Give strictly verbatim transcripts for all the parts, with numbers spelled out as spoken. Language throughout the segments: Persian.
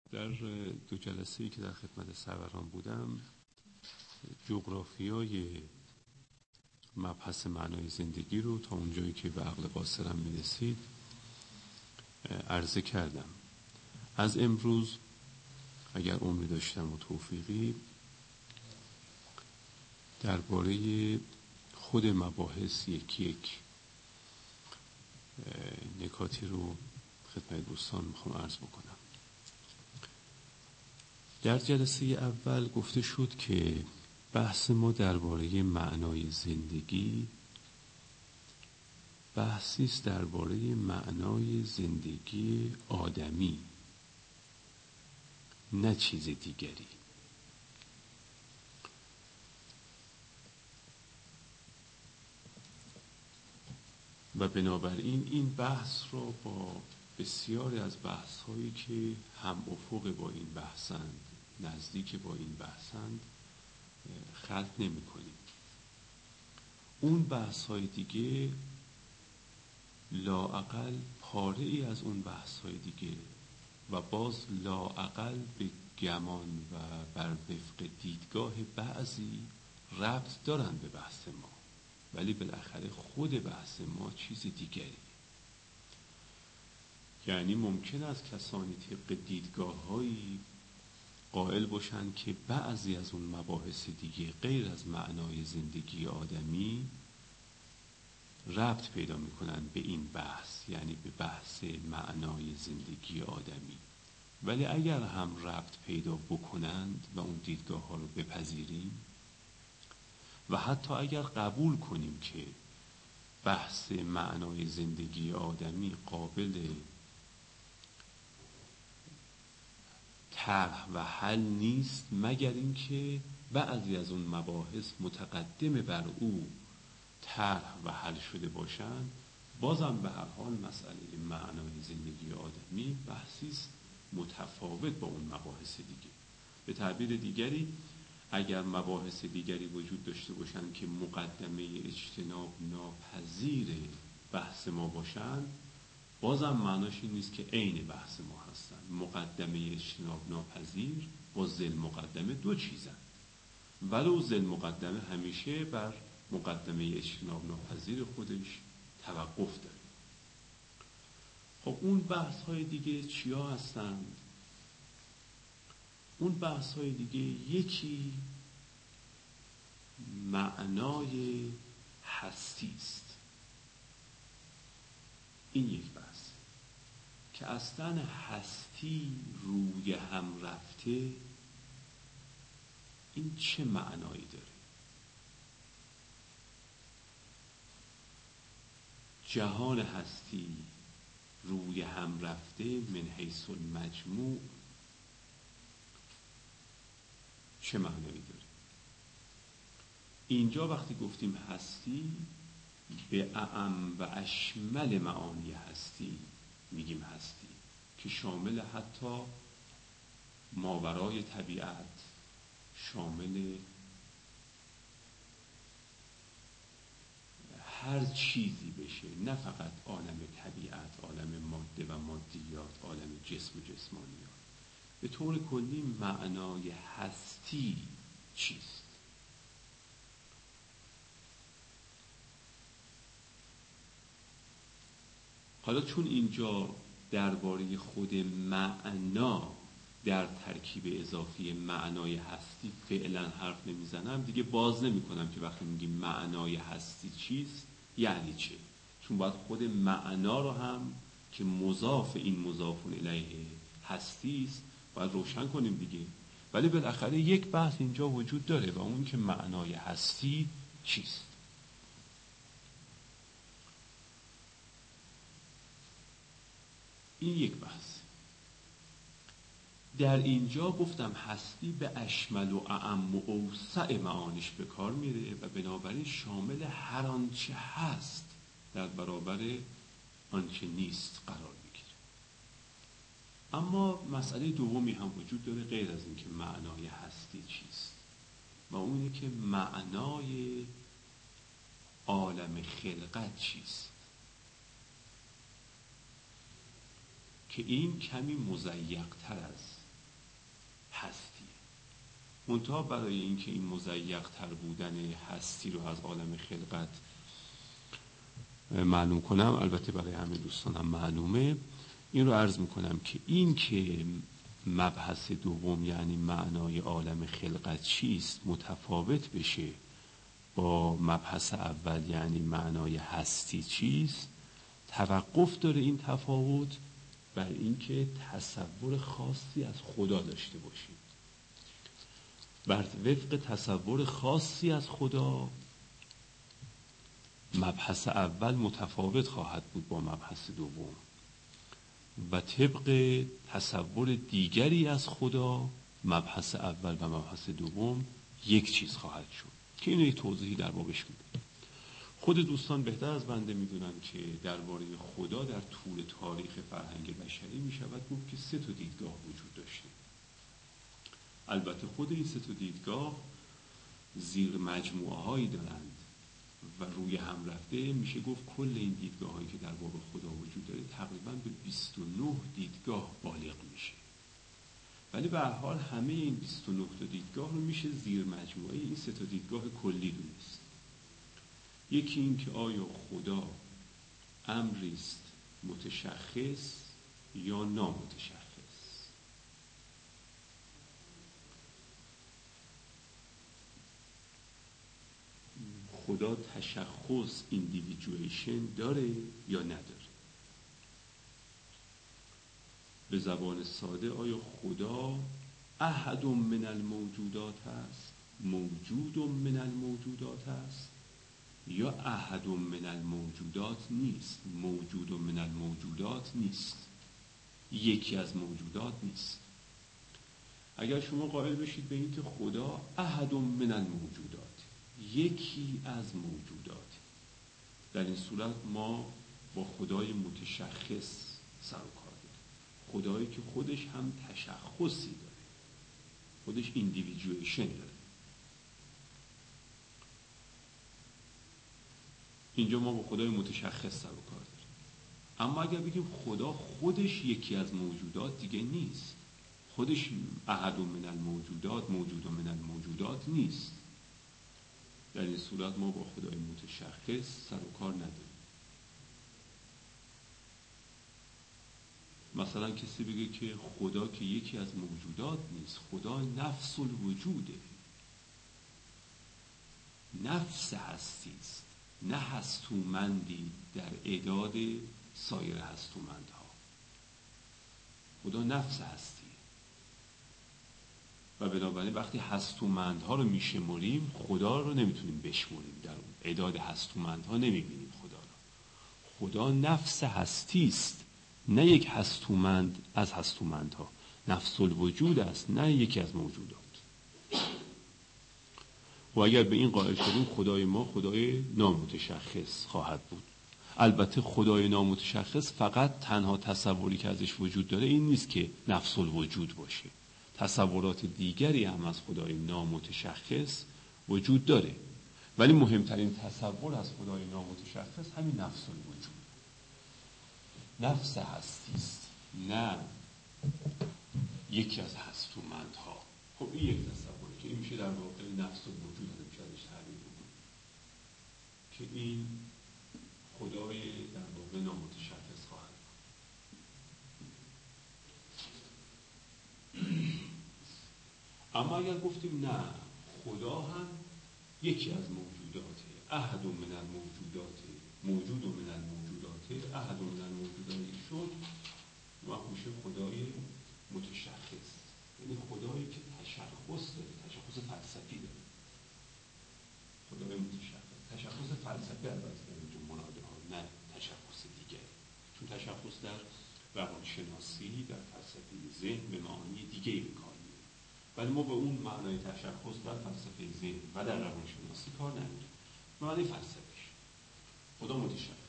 در دو جلسه‌ای که در خدمت سروران بودم جغرافیای مبحث معنای زندگی رو تا اونجایی که به عقل قاصرم میرسید عرضه کردم. از امروز اگر عمری داشتم و توفیقی درباره خود مباحث یکی یک نکاتی رو خدمت دوستان میخوام عرض بکنم. در جلسه اول گفته شد که بحث ما درباره معنای زندگی بحثی است درباره معنای زندگی آدمی، نه چیز دیگری. و بنابراین این بحث رو با بسیاری از بحث هایی که هم افق با این بحثند، نزدیک با این بحثند، خلط نمی کنیم. اون بحث های دیگه لااقل پاره ای از اون بحث های دیگه و باز لااقل به گمان و بر وفق دیدگاه بعضی ربط دارن به بحث ما، ولی بالاخره خود بحث ما چیز دیگری. یعنی ممکن است کسانی طبق دیدگاه‌هایی قائل باشند که بعضی از اون مباحث دیگه غیر از معنای زندگی آدمی ربط پیدا میکنن به این بحث، یعنی به بحث معنای زندگی آدمی. ولی اگر هم ربط پیدا بکنند و اون دیدگاه ها رو بپذیریم و حتی اگر قبول کنیم که بحث معنای زندگی آدمی قابل طرح و حل نیست مگر اینکه بعضی از اون مباحث متقدم بر او طرح و حل شده باشند، بازم به هر حال مسئله معنای زندگی آدمی بحثی است متفاوت با اون مباحث دیگه. به تعبیر دیگری اگر مباحث دیگری وجود داشته باشند که مقدمه اجتناب ناپذیر بحث ما باشند، بازم معناش این نیست که عین بحث ما هستند. مقدمه اجتناب ناپذیر با ذل مقدمه دو چیزند، ولو ذل مقدمه همیشه بر مقدمه اجتناب ناپذیر خودش توقف داره. خب اون بحث های دیگه چیا هستند؟ اون بحث های دیگه یکی معنای هستی است. این یک بحث که اصلا هستی روی هم رفته این چه معنایی داره؟ جهان هستی روی هم رفته من حیث المجموع چه معنایی داره؟ اینجا وقتی گفتیم هستی به اعم و اشمل معانی هستی میگیم هستی که شامل حتی ماورای طبیعت، شامل هر چیزی بشه، نه فقط عالم طبیعت، عالم ماده و مادیات، عالم جسم و جسمانیات. به طور کلی معنای هستی چیست؟ حالا چون اینجا درباره خود معنا در ترکیب اضافی معنای هستی فعلا حرف نمیزنم، دیگه باز نمی کنم که وقتی میگیم معنای هستی چیست یعنی چه، چون باید خود معنا رو هم که مضاف این مضاف الیه هستی است باید روشن کنیم دیگه. ولی بالاخره یک بحث اینجا وجود داره و اون که معنای هستی چیست. این یک بحث. در اینجا گفتم هستی به اشمل و اعم و اوسع معانیش به کار میره و بنابراین شامل هر آنچه هست در برابر آنچه نیست قرار میگیره. اما مسئله دومی هم وجود داره غیر از این که معنای هستی چیست، و اونه که معنای عالم خلقت چیست، که این کمی مضیق تر از هستی. منتها برای اینکه این مضیق تر بودن هستی رو از عالم خلقت معلوم کنم، البته برای همه دوستانم معلومه، این رو عرض میکنم که این که مبحث دوم یعنی معنای عالم خلقت چیست متفاوت بشه با مبحث اول یعنی معنای هستی چیست، توقف داره این تفاوت بر اینکه تصور خاصی از خدا داشته باشید. بر وفق تصور خاصی از خدا مبحث اول متفاوت خواهد بود با مبحث دوم و طبق تصور دیگری از خدا مبحث اول و مبحث دوم یک چیز خواهد شد که اینو یک توضیحی در بابش میده. خود دوستان بهتر از بنده میدونن که درباره خدا در طول تاریخ فرهنگ بشری میشود گفت که سه تا دیدگاه وجود داشته. البته خود این سه تا دیدگاه زیر مجموعه هایی دارند و روی هم رفته میشه گفت کل این دیدگاه هایی که در باب خدا وجود داره تقریبا به بیست و نه دیدگاه بالغ میشه. ولی به هر حال همه این بیست و نه تا دیدگاه رو میشه زیر مجموعه این سه تا دیدگاه کلی دونست. یکی این که آیا خدا امری است متشخص یا نامتشخص. خدا تشخص ایندیویدویشن داره یا نداره. به زبان ساده آیا خدا احد من الموجودات است، موجود من الموجودات است، یا احد من الموجودات نیست، موجود من الموجودات نیست، یکی از موجودات نیست. اگر شما قائل بشید به این که خدا احد من الموجودات، یکی از موجودات، در این صورت ما با خدای متشخص سر و کار داریم. خدایی که خودش هم تشخصی داره، خودش ایندیویدویشن داره. اینجا ما با خدای متشخص سر و کار داریم. اما اگر بگیم خدا خودش یکی از موجودات دیگه نیست، خودش احد من الموجودات، موجود من الموجودات نیست، در این صورت ما با خدای متشخص سر و کار نداریم. مثلا کسی بگه که خدا که یکی از موجودات نیست، خدا نفس الوجوده، نفس هستی است، نه هستومندی در اعداد سایر هستومندها. خدا نفس هستی و بنابراین وقتی هستومندها رو میشمریم خدا رو نمیتونیم بشمریم، در اون اعداد هستومندها نمیبینیم خدا رو. خدا نفس هستی است، نه یک هستومند از هستومندها، نفس الوجود است، نه یکی از موجودات. و اگر به این قائل شدیم خدای ما خدای نامتشخص خواهد بود. البته خدای نامتشخص فقط تنها تصوری که ازش وجود داره این نیست که نفس الوجود باشه، تصورات دیگری هم از خدای نامتشخص وجود داره، ولی مهمترین تصور از خدای نامتشخص همین نفس الوجود، نفس هستی است، نه یکی از هستومندها. خب این یک تصوری که این میشه در واقع نفس الوجود هم میشه ازش تعبیر بکنیم که این خدای در واقع نامتشخص خواهد بود. اما اگر گفتیم نه، خدا هم یکی از موجوداته، احد من الموجودات، موجود من الموجودات، احد من الموجودات شد، وقت میشه خدای متشخص، یعنی خدایی که تشخص داره، تشخص فلسفی داره. خدای متشخص، تشخص فلسفی البته در اینجا مراده ها، نه تشخص دیگه، چون تشخص در روانشناسی، در فلسفه ذهن به معانی دیگه به کار میره، ولی ما به اون معنای تشخص در فلسفه ذهن و در روانشناسی کار نداریم، معنی فلسفیش خدا متشخص.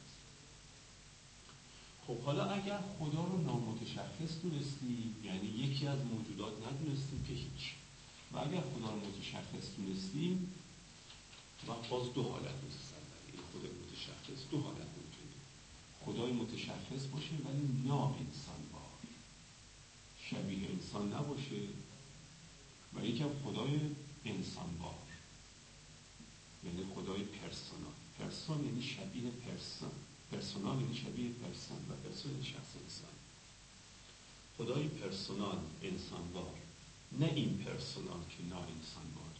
خب حالا اگر خدا رو نامتشخص دونستیم، یعنی یکی از موجودات ندونستیم که هیچ، و اگر خدا رو متشخص دونستیم، وقت باز دو حالت میستن برای این خدای متشخص، دو حالت ممکنه. خدای متشخص باشه ولی نا انسان باشه، شبیه انسان نباشه و یکم خدای انسانوار، یعنی خدای پرسونال. پرسون یعنی شبیه پرسون، پرسونال یعنی شبیه پرسون و پرسون یعنی شخص انسان. خدای پرسونال انسانوار، نه این پرسونال که نا انسانوار.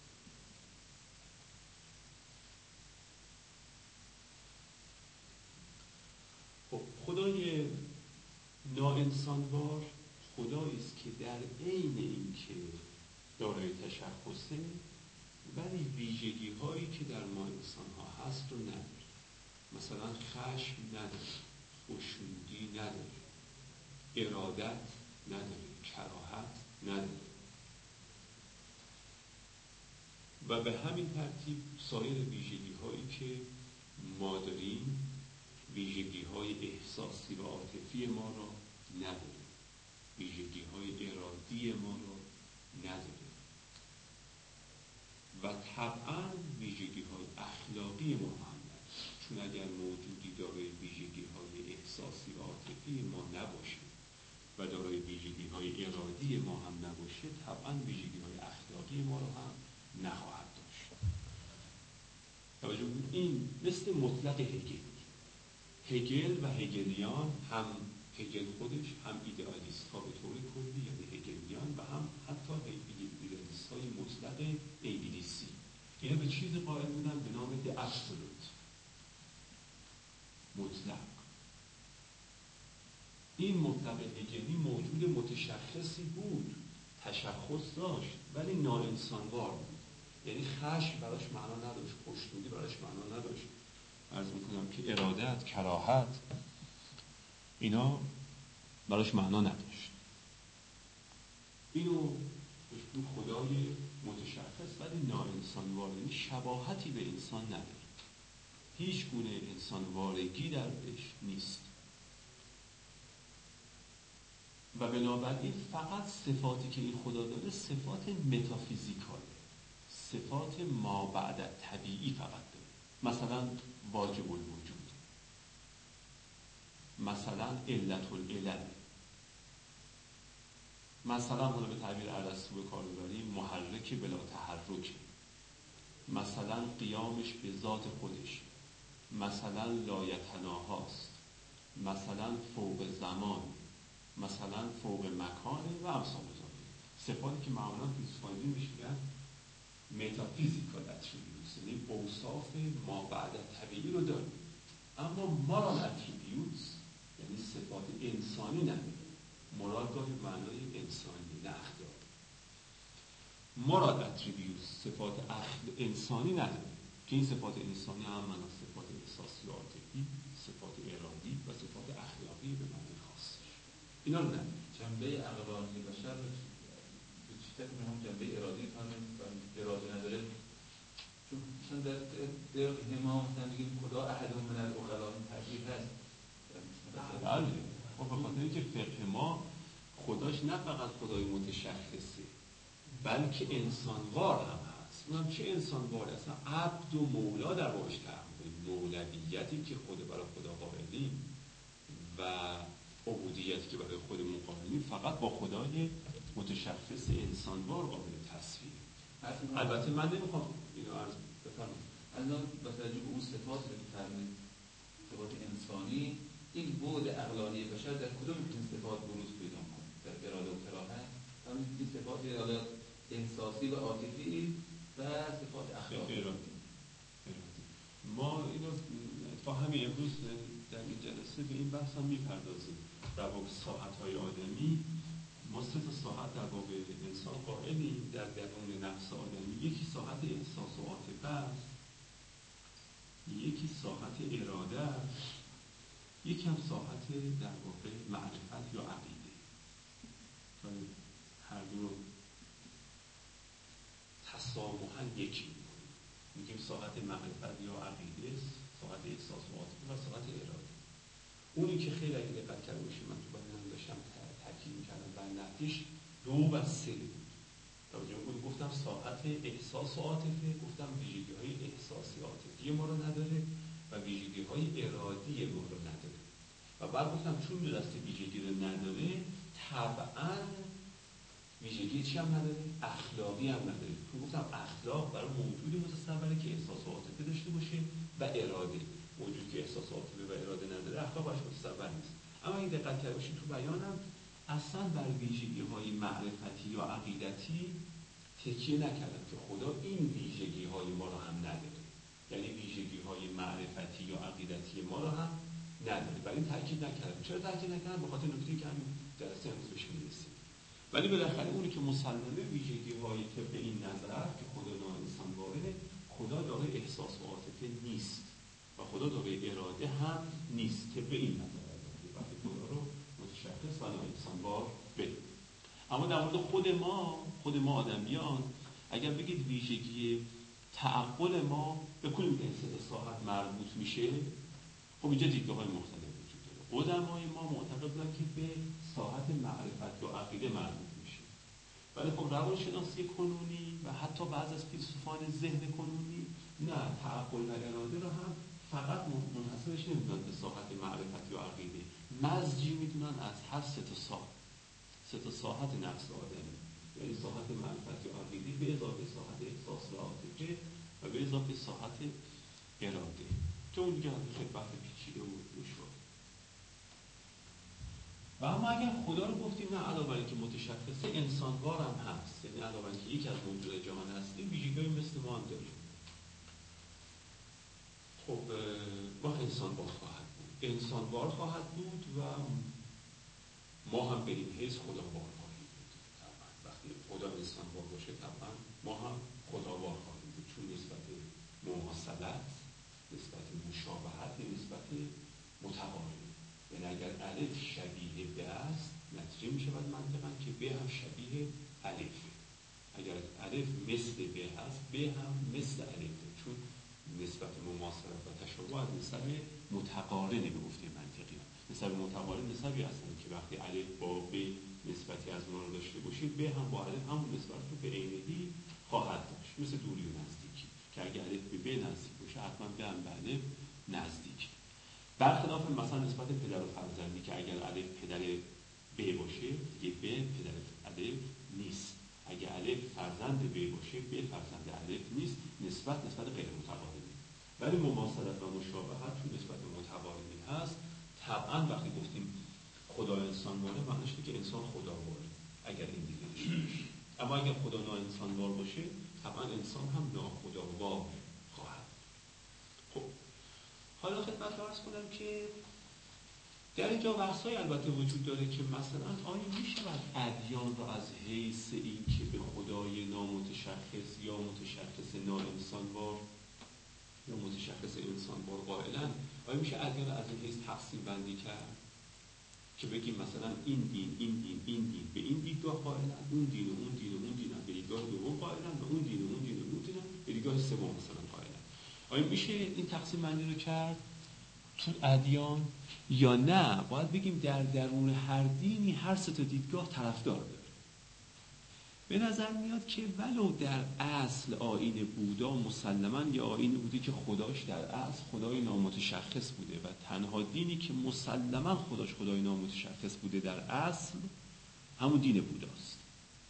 خب خدای نا انسانوار خدایی است که در عین اینکه دارای تشخصه ولی ویژگی هایی که در ما انسان ها هست رو نداره. مثلا خشم نداره، خشنودی نداره، ارادت نداره، کراهت نداره و به همین ترتیب سایر ویژگی هایی که ما داریم، ویژگی های احساسی و عاطفی ما را نداره، ویژگی های ارادی ما را نداره و طبعا ویژگی های اخلاقی ما هم نداره. چون اگر موجودی دارای ویژگی های احساسی و عاطفی ما نباشه و دارای ویژگی های ارادی ما هم نباشه، طبعا ویژگی های اخلاقی ما رو هم نخواهد داشت. توجه کنید، این مثل مطلق هگل. هگل و هگلیان، هم هگل خودش هم ایدئالیست ها به طور کلی یعنی هگلیان و هم حتی ایدئالیست های مطلق انگلیسی، اینا به چیزی قائل بودن به نام The Absolute، مطلق. این مطلق هگلی موجود متشخصی بود، تشخص داشت ولی ناانسانوار بود. یعنی خشم براش معنا نداشت، خوشنودی براش معنا نداشت، عرض میکنم که ارادت، کراهت، اینا براش معنا نداشت. اینو بهش خدای متشخص ولی ناانسانوار، یعنی شباهتی به انسان نداره، هیچ گونه انسانوارگی درش نیست و بنابراین فقط صفاتی که این خدا داره صفات متافیزیکاله، صفات ما بعد طبیعی فقط داره. مثلا واجب الوجود، مثلا علت العلل، مثلا حالا به تعبیر ارسطو به کار ببریم محرک بلا تحرک، مثلا قیامش به ذات خودش، مثلا لایتناهاست، مثلا فوق زمان، مثلا فوق مکانه و امثال ذالک. صفاتی که معمولا فیزیکالی میشن متافیزیکال اتریبیوتس، یعنی اوصاف ما بعد طبیعی رو داریم. اما مارال اتریبیوتس یعنی صفات انسانی نداره. مراد گاهی معنای انسانی نه اخلاقی. مارال اتریبیوتس صفات انسانی نداره که این صفات انسانی هم معنا صفات احساسی و عاطفی، صفات ارادی و صفات اخلاقی به معنی خاصش. اینا رو نداره. جنبه عقلانی بشر به چی فکر می‌کنم جنبه ارادی فهمید و اراده نداره. چون مثلا در در ما مثلا میگیم خدا احد من العقلاء تعبیر هست. بله. خب به خاطر اینکه فقه ما خداش نه فقط خدای متشخصه بلکه انسانوار هم هست. اونم چه انسانوار؟ اصلا عبد و مولا در واقعش تعامل، مولویتی که خود برای خدا قائلیم و عبودیتی که برای خودمون قائلیم فقط با خدای متشخص انسانوار قابل تصویر. البته من نمیخوام اینو عرض بفرمایید. الان با توجه به اون صفات رو که فرمودید، صفات انسانی، این بعد عقلانی بشر در کدوم این صفات بروز پیدا کنه؟ در اراده و کراهت، همین این صفات اراده احساسی و عاطفی و صفات اخلاقی. ارادی. ما اینو تا همین امروز در این جلسه به این بحث هم میپردازیم. در واقع ساعت‌های آدمی ما سه تا ساعت در واقع انسان قائلیم در درون نفس آدمی. یکی ساعت احساس و عاطفه است، یکی ساعت اراده است، یکی هم ساعت در واقع معرفت یا عقیده. هر دو رو تسامحاً یکی می‌کنیم. میگیم ساعت معرفت یا عقیده است، ساعت احساس و عاطفه و ساعت اراده. اونی که خیلی اگه دقت کرده باشیم، من تو بیانم داشتم تاکید می‌کردم بر نتیجه دو و سه بود. توجه کنید گفتم ساعت احساس و عاطفه، گفتم ویژگی‌های احساسی عاطفی ما رو نداره و ویژگی‌های ارادی ما رو نداره. و بعد گفتم چون دو دسته ویژگی رو نداره، طبعاً ویژگی چی هم نداره؟ اخلاقی هم نداره. تو گفتم اخلاق برای موجودی متصوره که احساس و عاطفه داشته باشه و اراده. موجودی که احساس و عاطفه و اراده نداره اخلاق براش متصور نیست. اما این دقت کرده باشید تو بیانم اصلا بر ویژگی‌های معرفتی یا عقیدتی تکیه نکردم که خدا این ویژگی‌های ما رو هم نداره. یعنی ویژگی‌های معرفتی یا عقیدتی ما رو هم نداره. ولی تاکید نکردم. چرا تاکید نکردم؟ به خاطر نکته‌ای که همین جلسه امروز بهش می‌رسیم. ولی بالاخره اونی که مسلمه ویژگی‌های طبق این نظر که خدا ناانسان واره، خدا دارای احساس و عاطفه نیست و خدا دارای اراده هم نیست طبق این نظر. وقتی خدا رو متشخص و ناانسان وار بدیم. اما در مورد خود ما، خود ما آدمیان، اگر بگید ویژگی تعقل ما به کدوم انسان ساحت مربوط میشه، خب اینجا دیدگاه‌های مختلف وجود داره. قدمای ما معتقد بودن که به ساحت معرفت یا عقیده مربوط میشه. ولی خب روانشناسی کنونی و حتی بعض از فیلسوفان ذهن کنونی نه، تعقل و اراده رو هم فقط منحصرش نمیدونن به ساحت معرفت یا عقیده، مزجی میدونن از هر سه تا ساحت. سه تا ساحت نفس آدمی، یعنی ساحت معرفت یا عقیده به اضافه ساحت احساس و عاطفه و به اضافه ساحت اراده. که اون دیگه خیلی بحث پیچیده و دشوار. و اما اگر خدا رو گفتیم نه، علاوه بر اینکه متشخصه انسانوار هم هست، یعنی علاوه بر اینکه یکی از موجودات جهان هستیم ویژگی‌هایی مثل ما هم داریم. خب ما انسانوار خواهد بود، انسانوار خواهد بود و ما هم به این حیث خداوار خواهیم بود. طبعا وقتی خدا انسانوار باشه طبعا ما هم خداوار خواهیم بود، چون نسبت مماثلت، نسبت مشابهت، نسبت متقارن. یعنی اگر الف شبیه به است، نتیجه می شود منطقاً که به هم شبیه الف. اگر الف مثل به هست، به هم مثل الف، چون نسبت مماثلت و تشابه از نسب متقارنه به گفته منطقی. نسب متقارن نسبی هستن که وقتی الف با به نسبتی از ما رو داشته باشید، به هم با الف همون نسبت رو به عینه‌ای خواهد داشت، مثل دوری و نزدیکی که اگر الف به به نزدیک باشه حتما به هم به الف نزدیک. برخلاف مثلا نسبت پدر و فرزندی که اگر الف پدر به باشه دیگه به پدر الف نیست، اگر الف فرزند به باشه به فرزند الف نیست. نسبت نسبت غیر متقارنه. ولی مماثلت و مشابهت چون نسبت متقارنی هست، طبعا وقتی گفتیم خدا انسان واره معنیش اینه که انسان خدا واره اگر این دیگه داشته باشه. اما اگر خدا نا انسان وار باشه طبعا انسان هم ناخداوار خواهد. خب حالا خدمت عرض کنم که در اینجا بحث‌های البته وجود داره که مثلا آیا می‌شود ادیان رو از حیث این که به خدای نامتشخص یا متشخص ناانسانوار یا متشخص انسانوار قائلن، آیا میشه ادیان رو از این حیث تقسیم بندی کرد که بگیم مثلا این دین این دین این دین به این دیدگاه قائلن، اون دین و اون دین و اون دین به دیدگاه دوم قائلن و اون دین و اون دین و اون دین به دیدگاه سوم مثلا قائلن؟ آیا میشه این تقسیم بندی رو کرد تو ادیان یا نه باید بگیم در درون هر دینی هر سه تا دیدگاه طرفدار داره؟ به نظر میاد که ولو در اصل آیین بودا مسلماً یه آیین بوده که خداش در اصل خدای نامتشخص بوده و تنها دینی که مسلماً خداش خدای نامتشخص بوده در اصل همون دین بوداست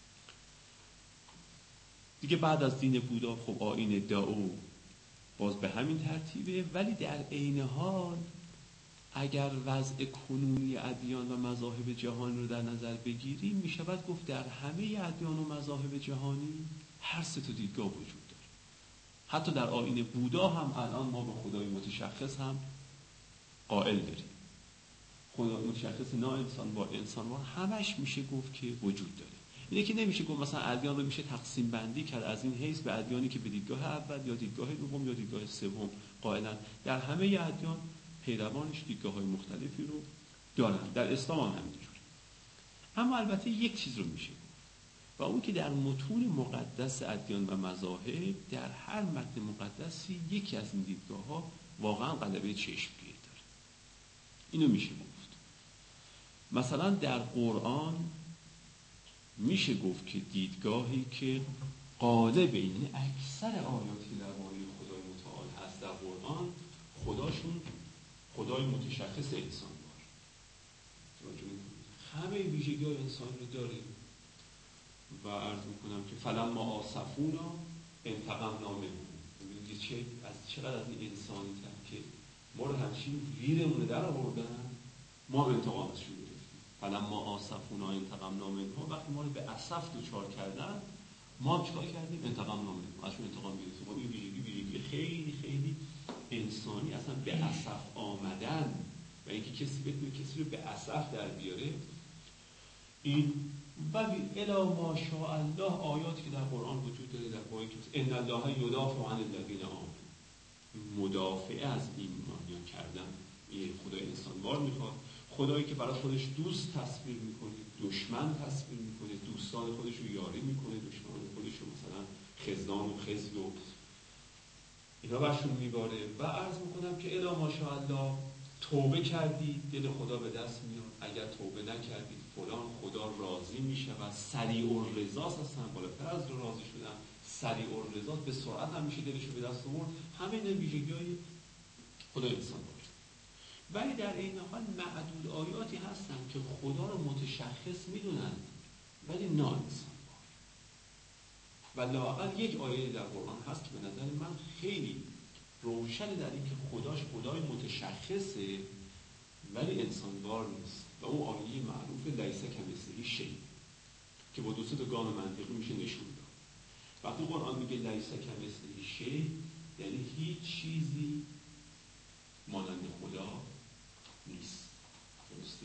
دیگه. بعد از دین بودا خب آیین دائو باز به همین ترتیبه. ولی در عین حال اگر وضع کنونی ادیان و مذاهب جهان رو در نظر بگیریم میشود گفت در همه ادیان و مذاهب جهانی هر سه تا دیدگاه وجود داره. حتی در آیین بودا هم الان ما به خدای متشخص هم قائل داریم. خدای متشخص نا انسان با انسان با همش میشه گفت که وجود داره. اینه که نمیشه گفت مثلا ادیان رو میشه تقسیم بندی کرد از این حیث به ادیانی که به دیدگاه اول یا دیدگاه دوم یا دیدگاه سوم قائلن. در همه ادیان پیروانش دیدگاه‌های مختلفی رو دارن. در اسلام هم همینجوره. اما البته یک چیز رو میشه و اون که در متون مقدس ادیان و مذاهب در هر متن مقدسی یکی از این دیدگاه‌ها واقعا غلبه چشمگیر داره. اینو میشه گفت. مثلا در قرآن میشه گفت که دیدگاهی که غالب این اکثر آیاتی درباره خدای متعال هست در قرآن خداشون خدای متشخص انسان بار. همه ویژگی‌های انسان رو داریم. و عرض میکنم که فلما آسفونا انتقمنا منهم. ببینید چه از چقدر از این انسانی تر که ما رو همچین ویرمونه در آوردن، ما انتقامشون گرفتیم. فلما آسفونا انتقمنا منهم، وقتی ما رو به اسف دچار کردن ما هم چیکار کردیم؟ انتقامنا منهم، ازشون انتقام گرفتیم. خب این ویژگی ویژگی خیلی خیلی انسانی، اصلا به اسف آمدن و اینکه کسی بتونه کسی رو به اسف در بیاره. این و الا ماشاء الله آیاتی که در قرآن وجود داره در باره که ان الله یدافع عن الذین آمنوا، مدافع از ایمانیان کردن این خدای انسانوار میخواد، خدایی که برای خودش دوست تصویر میکنه، دشمن تصویر میکنه، دوستان خودش رو یاری میکنه، دشمنان خودش رو مثلا خزدان و خزد و اینا برشون میباره. و عرض میکنم که الا ماشاءالله توبه کردی دل خدا به دست میاد، اگر توبه نکردید فلان خدا راضی میشه و سریع الرضاست. هستن بالاتر از راضی شدن، سریع الرضاست، به سرعت هم میشه دلشو به دست آورد. همین ویژگی‌های خدای انسان باشه. ولی در این حال معدود آیاتی هستن که خدا رو متشخص میدونن ولی نه انسان باشه. و لااقل یک آیه در قرآن هست که به نظر من خیلی روشن در این که خداش خدای متشخصه ولی انسانوار نیست و اون آیه معروف لیس کمثله شیء که با دو سه تا گام منطقی میشه نشون داد. وقتی قرآن میگه لیس کمثله شیء یعنی هیچ چیزی مانند خدا نیست. درسته؟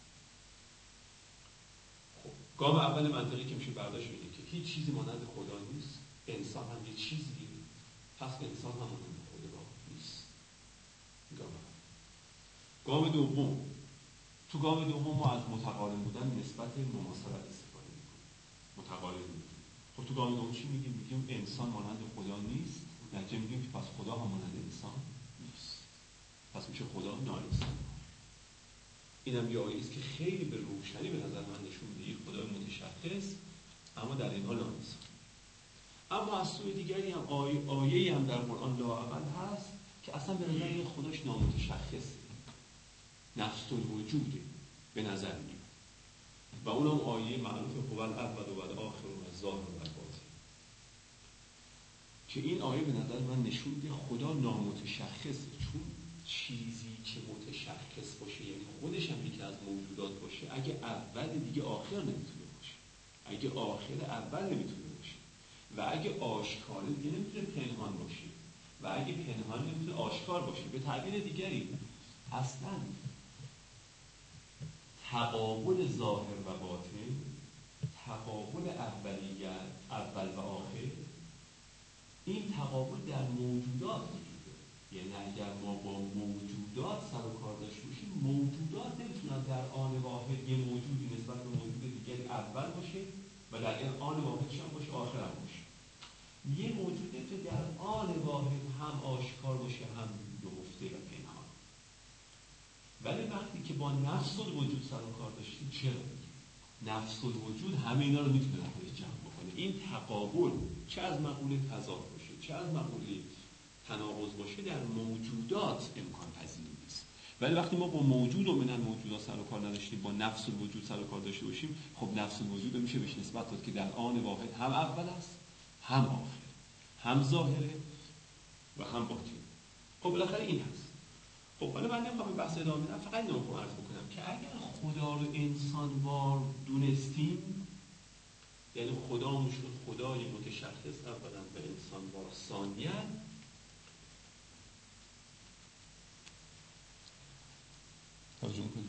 خب گام اول منطقی که میشه برداشت اینه که هیچ چیزی مانند خدا نیست، انسان هم یه چیزیه، پس انسان هم مانند خدا نیست. گام گام دوم، تو گام دوم ما از متقارن بودن نسبت مماثلت استفاده میکنیم. متقارن میکنیم. خب تو گام دوم چی میگیم؟ میگیم انسان مانند خدا نیست، نتیجه میگیم که پس خدا هم مانند انسان نیست، پس میشه خدا ناانسان. اینم یه آیه است که خیلی به روشنی به نظر من نشون میده خدای متشخص اما در این حال ناانسان. اما از سوی دیگری هم آیه آیه‌ای هم در قرآن لااقل هست که اصلا به نظر این خداش نامتشخصه، نفس الوجوده به نظر میاد و اونم آیه معروف هو الاول و الاخر و الظاهر و الباطن که این آیه به نظر من نشون میده خدا نامتشخصه، چون چیزی که متشخص باشه یعنی خودش هم یکی از موجودات باشه، اگه اول دیگه آخر نمیتونه باشه، اگه آخر اول نمیتونه باشه و اگه آشکاره دیگه نمیتونه پنهان باشه و اگه پنهان نمیتونه آشکار باشه. به تعبیر دیگری اصلا تقابل ظاهر و باطن، تقابل اولیت اول و آخر، این تقابل در موجودات وجود داره. یعنی اگر ما با موجودات سر و کار داشته باشیم، موجودات نمیتونن در آن واحد یه موجودی نسبت به موجود دیگری اول باشه و در این آن واحدش هم باشه آخر هم باشه. یه موجود نمیتونه در آن واحد هم آشکار باشه هم نهفته و پنهان. ولی وقتی که با نفس الوجود سر و کار داشتیم چرا میگیم؟ نفس الوجود همه اینا رو میتونه خودش جمع بکنه. این تقابل چه از مقوله تضاد باشه چه از مقوله تناقض باشه در موجودات امکان پذیر نیست. ولی وقتی ما با موجود و من موجودات سر و کار نداشتیم، با نفس الوجود سر و کار داشته باشیم، خب نفس الوجود میشه بهش نسبت داد که در آن واحد هم اول است هم آخر، هم ظاهره و هم باطن. خب بالاخره این هست. خب حالا من نمیخوام این بحث ادامه بدم، فقط اینو عرض بکنم که اگر خدا رو انسانوار دونستیم، یعنی خدا میشد خدای متشخص اولا و انسانوار ثانیاً، توجه کنید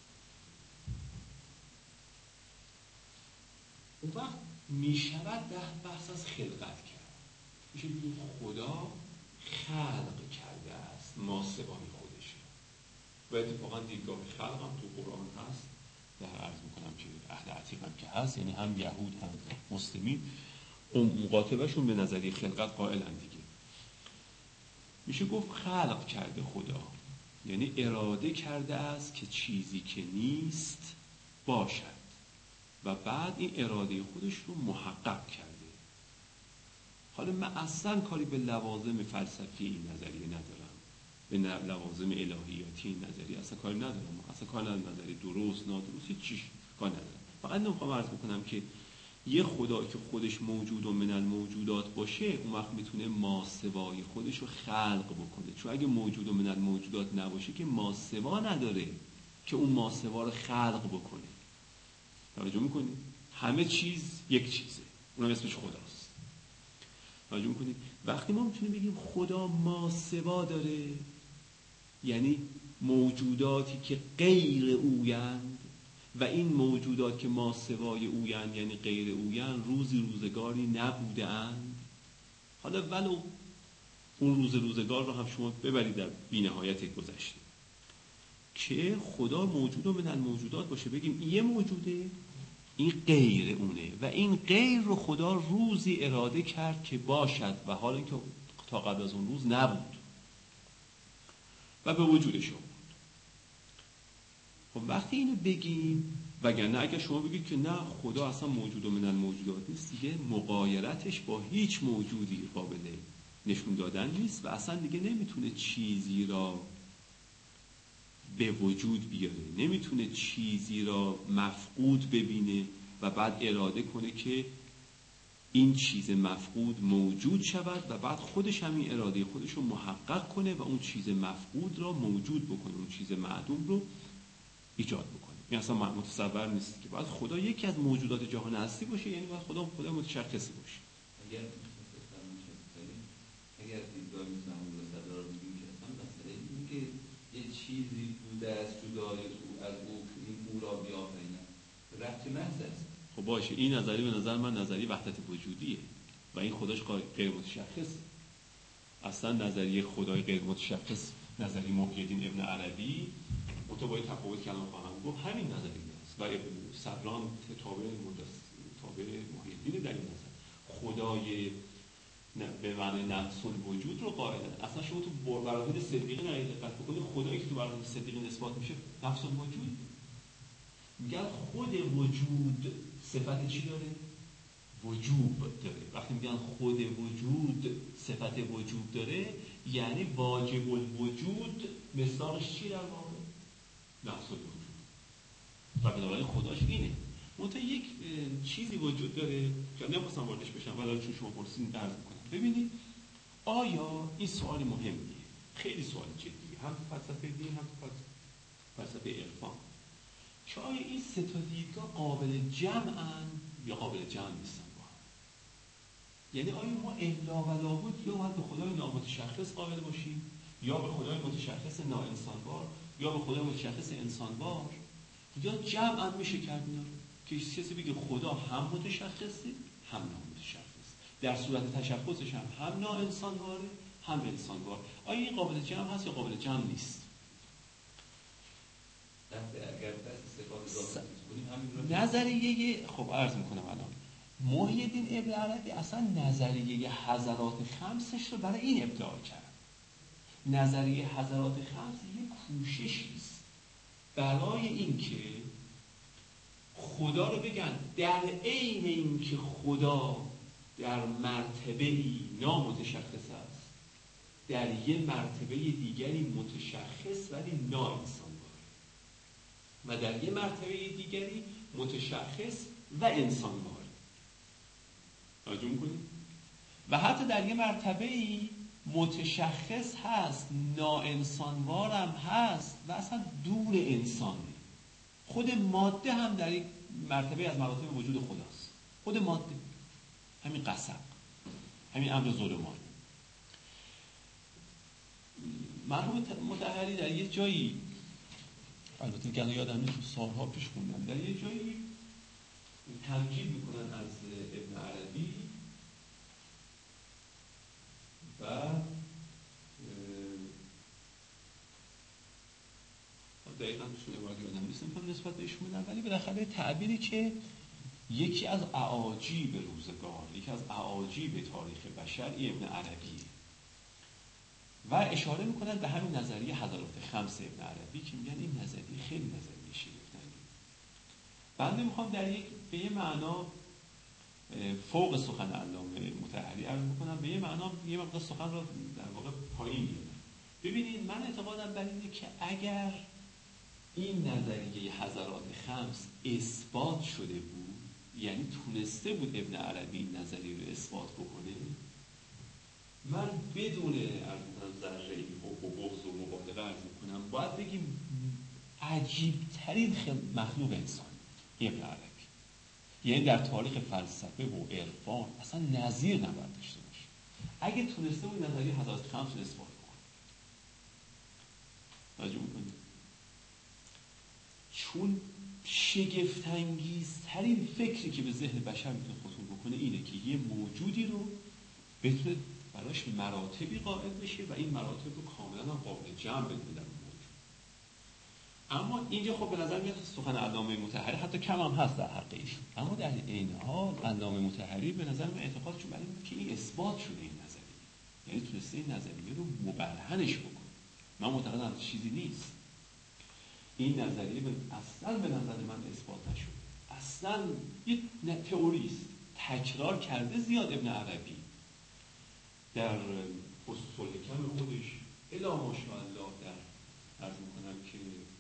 اون وقت میشود ده بحث از خلقت کرد. میشه بگیم خدا خلق کرده است ناسبانی خودشه و اتفاقا دیدگاه خلق هم تو قرآن هست، در عرض میکنم که اهل عتیق هم که هست، یعنی هم یهود هم مسلمین مقاطبهشون به نظریه خلقت قائلن دیگه. میشه گفت خلق کرده خدا، یعنی اراده کرده است که چیزی که نیست باشد و بعد این اراده خودش رو محقق کرده. حالا من اصلا کاری به لوازم فلسفی این نظریه ندارم، به لوازم الهیاتی این نظریه اصلا کاری ندارم، اصلا کاری ندارم نظریه درست نادرست هیچ چیز کار ندارم. فقط نمیخوام عرض بکنم که یه خدا که خودش موجود و من الموجودات باشه، اون وقت میتونه ماسوای خودش رو خلق بکنه. چون اگه موجود و من الموجودات نباشه که ماسوا نداره که اون ماسوا رو خلق بکنه. توجه میکنید؟ همه چیز یک چیزه، اونم اسمش خداست. توجه میکنید؟ وقتی ما میتونیم بگیم خدا ماسوا داره، یعنی موجوداتی که غیر اویند و این موجودات که ماسوای اویند یعنی غیر اویند روزی روزگاری نبوده اند. حالا ولو اون روز روزگار رو هم شما ببرید در بی‌نهایت گذشته که خدا موجود و من الموجودات باشه، بگیم یه موجوده، این غیر اونه و این غیر رو خدا روزی اراده کرد که باشد و حالا اینکه تا قبل از اون روز نبود و به وجودش آمد. خب وقتی اینو بگیم، وگرنه اگر شما بگید که نه خدا اصلا موجود و من الموجودات نیست، دیگه مغایرتش با هیچ موجودی قابل نشون دادن نیست و اصلا دیگه نمیتونه چیزی را به وجود بیاره، نمیتونه چیزی را مفقود ببینه و بعد اراده کنه که این چیز مفقود موجود شود و بعد خودش همین اراده خودش رو محقق کنه و اون چیز مفقود را موجود بکنه، اون چیز معدوم رو ایجاد بکنه. این اصلا متصور نیست که باید خدا یکی از موجودات جهان هستی باشه، یعنی باید خدا خدا متشخصی باشه. اگر اگر دیدگاه میتونم اون رو صدر رو بگیم که اصلا مسئله اینه که یه چیزی بوده از جدای او از او که این او را بیافرینه ربط محض است. خب باشه، این نظری به نظر من نظری وحدت وجودیه و این خداش غیر متشخص. اصلا نظریه خدای غیر متشخص نظری محی الدین ابن عربی متوای تفاوت کلام خواهم گفت همین نظریه است و ابن صدران تابع تابع محی الدین در این نظر خدای به معنی نفس الوجود رو قائلن. اصلا شما تو براهین صدیقی نگاه دقت بکنید، خدایی که تو براهین صدیقی نسبت میشه نفس الوجود، میگن خود وجود صفت چی داره؟ وجوب داره. وقتی میگن خود وجود صفت وجوب داره یعنی واجب الوجود مصداقش چی در واقع؟ نفس الوجود. و بنابراین خداش اینه. منتها یک چیزی وجود داره که نمیخواستم واردش بشم ولی چون شما پرسیدین عرض میکنم. ببینید آیا این سوال مهمیه، خیلی سوال جدیه، هم تو فلسفه دین هم تو فلسفه عرفان، که آیا این سه تا دیدگاه قابل جمعن یا قابل جمع نیستن با هم؟ یعنی آیا ما الا و لابد یا باید به خدای نامتشخص قائل باشیم یا به خدای متشخص ناانسانوار یا به خدای متشخص انسانوار، یا جمعا میشه کرد اینا رو که کسی بگه خدا هم متشخصه هم نامتشخص، در صورت تشخصش هم هم ناانسانواره هم انسانوار. آیا این قابل جمع هست یا قابل جمع نیست؟ اگر دست استفاده ذاتی کنیم همین رو نظریه خب عرض میکنم الان محی الدین ابن عربی اصلا نظریه حضرات خمسش رو برای این ابداع کرد. نظریه حضرات خمس یک کوششی است برای اینکه خدا رو بگن در عین اینکه خدا در مرتبه‌ای نامتشخص است، در یه مرتبه دیگری متشخص ولی ناانسانوار و در یه مرتبه دیگری متشخص و انسانوار. توجه می‌کنید؟ و حتی در یه مرتبه‌ای متشخص هست، ناانسانوار هم هست و اصلا دور انسانه. خود ماده هم در یک مرتبه از مراتب وجود خداست. خود ماده، همین قسم، همین امر ظلمانی. مرحوم مطهری در یه جایی، البته که یادم نیست سالها پیش خوندم، در یه جایی تمجید میکنن از ابن عربی و دقیقا بهشون عبارت یادم نیست میکنم نسبت بهشون بدم، ولی بالاخره تعبیری که یکی از اعاجیب روزگار، یکی از اعاجیب تاریخ بشر ابن عربیه و اشاره میکنن به همین نظریه حضرات خمس ابن عربی که میگن این نظریه خیلی نظریه شگفت‌انگیزه. بنده میخوام در یک به یه معنا فوق سخن علامه مطهری عرض میکنم، به یه معنا یه مقدار سخن رو در واقع پایین میارم. ببینید من اعتقادم بر اینه که اگر این نظریه حضرات خمس اثبات شده بود یعنی تونسته بود ابن عربی این نظریه رو اثبات بکنه. من بدون عرض می‌کنم ذره ای حب و بغض و مبالغه عرض می‌کنم باید بگیم عجیب ترین مخلوق انسانی ابن عربی، یعنی در تاریخ فلسفه و عرفان اصلا نظیر نباید داشته باشه. اگه تونسته بود نظریه حضرت خمس رو اثبات بکنه، توجه می‌کنید؟ چون شگفت‌انگیزترین فکری که به ذهن بشر میتونه خطور بکنه اینه که یه موجودی رو بتونه براش مراتبی قائل بشه و این مراتب رو کاملا هم قابل جمع بدونه در اون موجود. اما اینجا خب به نظر میاد سخن علامه مطهری حتی کم هم هست در حق ایشون، اما در عین حال علامه مطهری به نظر من اعتقادشون بر این بود که این اثبات شده این نظریه، یعنی تونسته این نظریه رو مبرهنش بکنه. من معتقدم چیزی نیست. این نظریه اصلا به نظر من اثبات نشده، اصلا یه تئوریست، تکرار کرده زیاد ابن عربی در فصول کم خودش الی ماشاءالله، در عرض میکنم که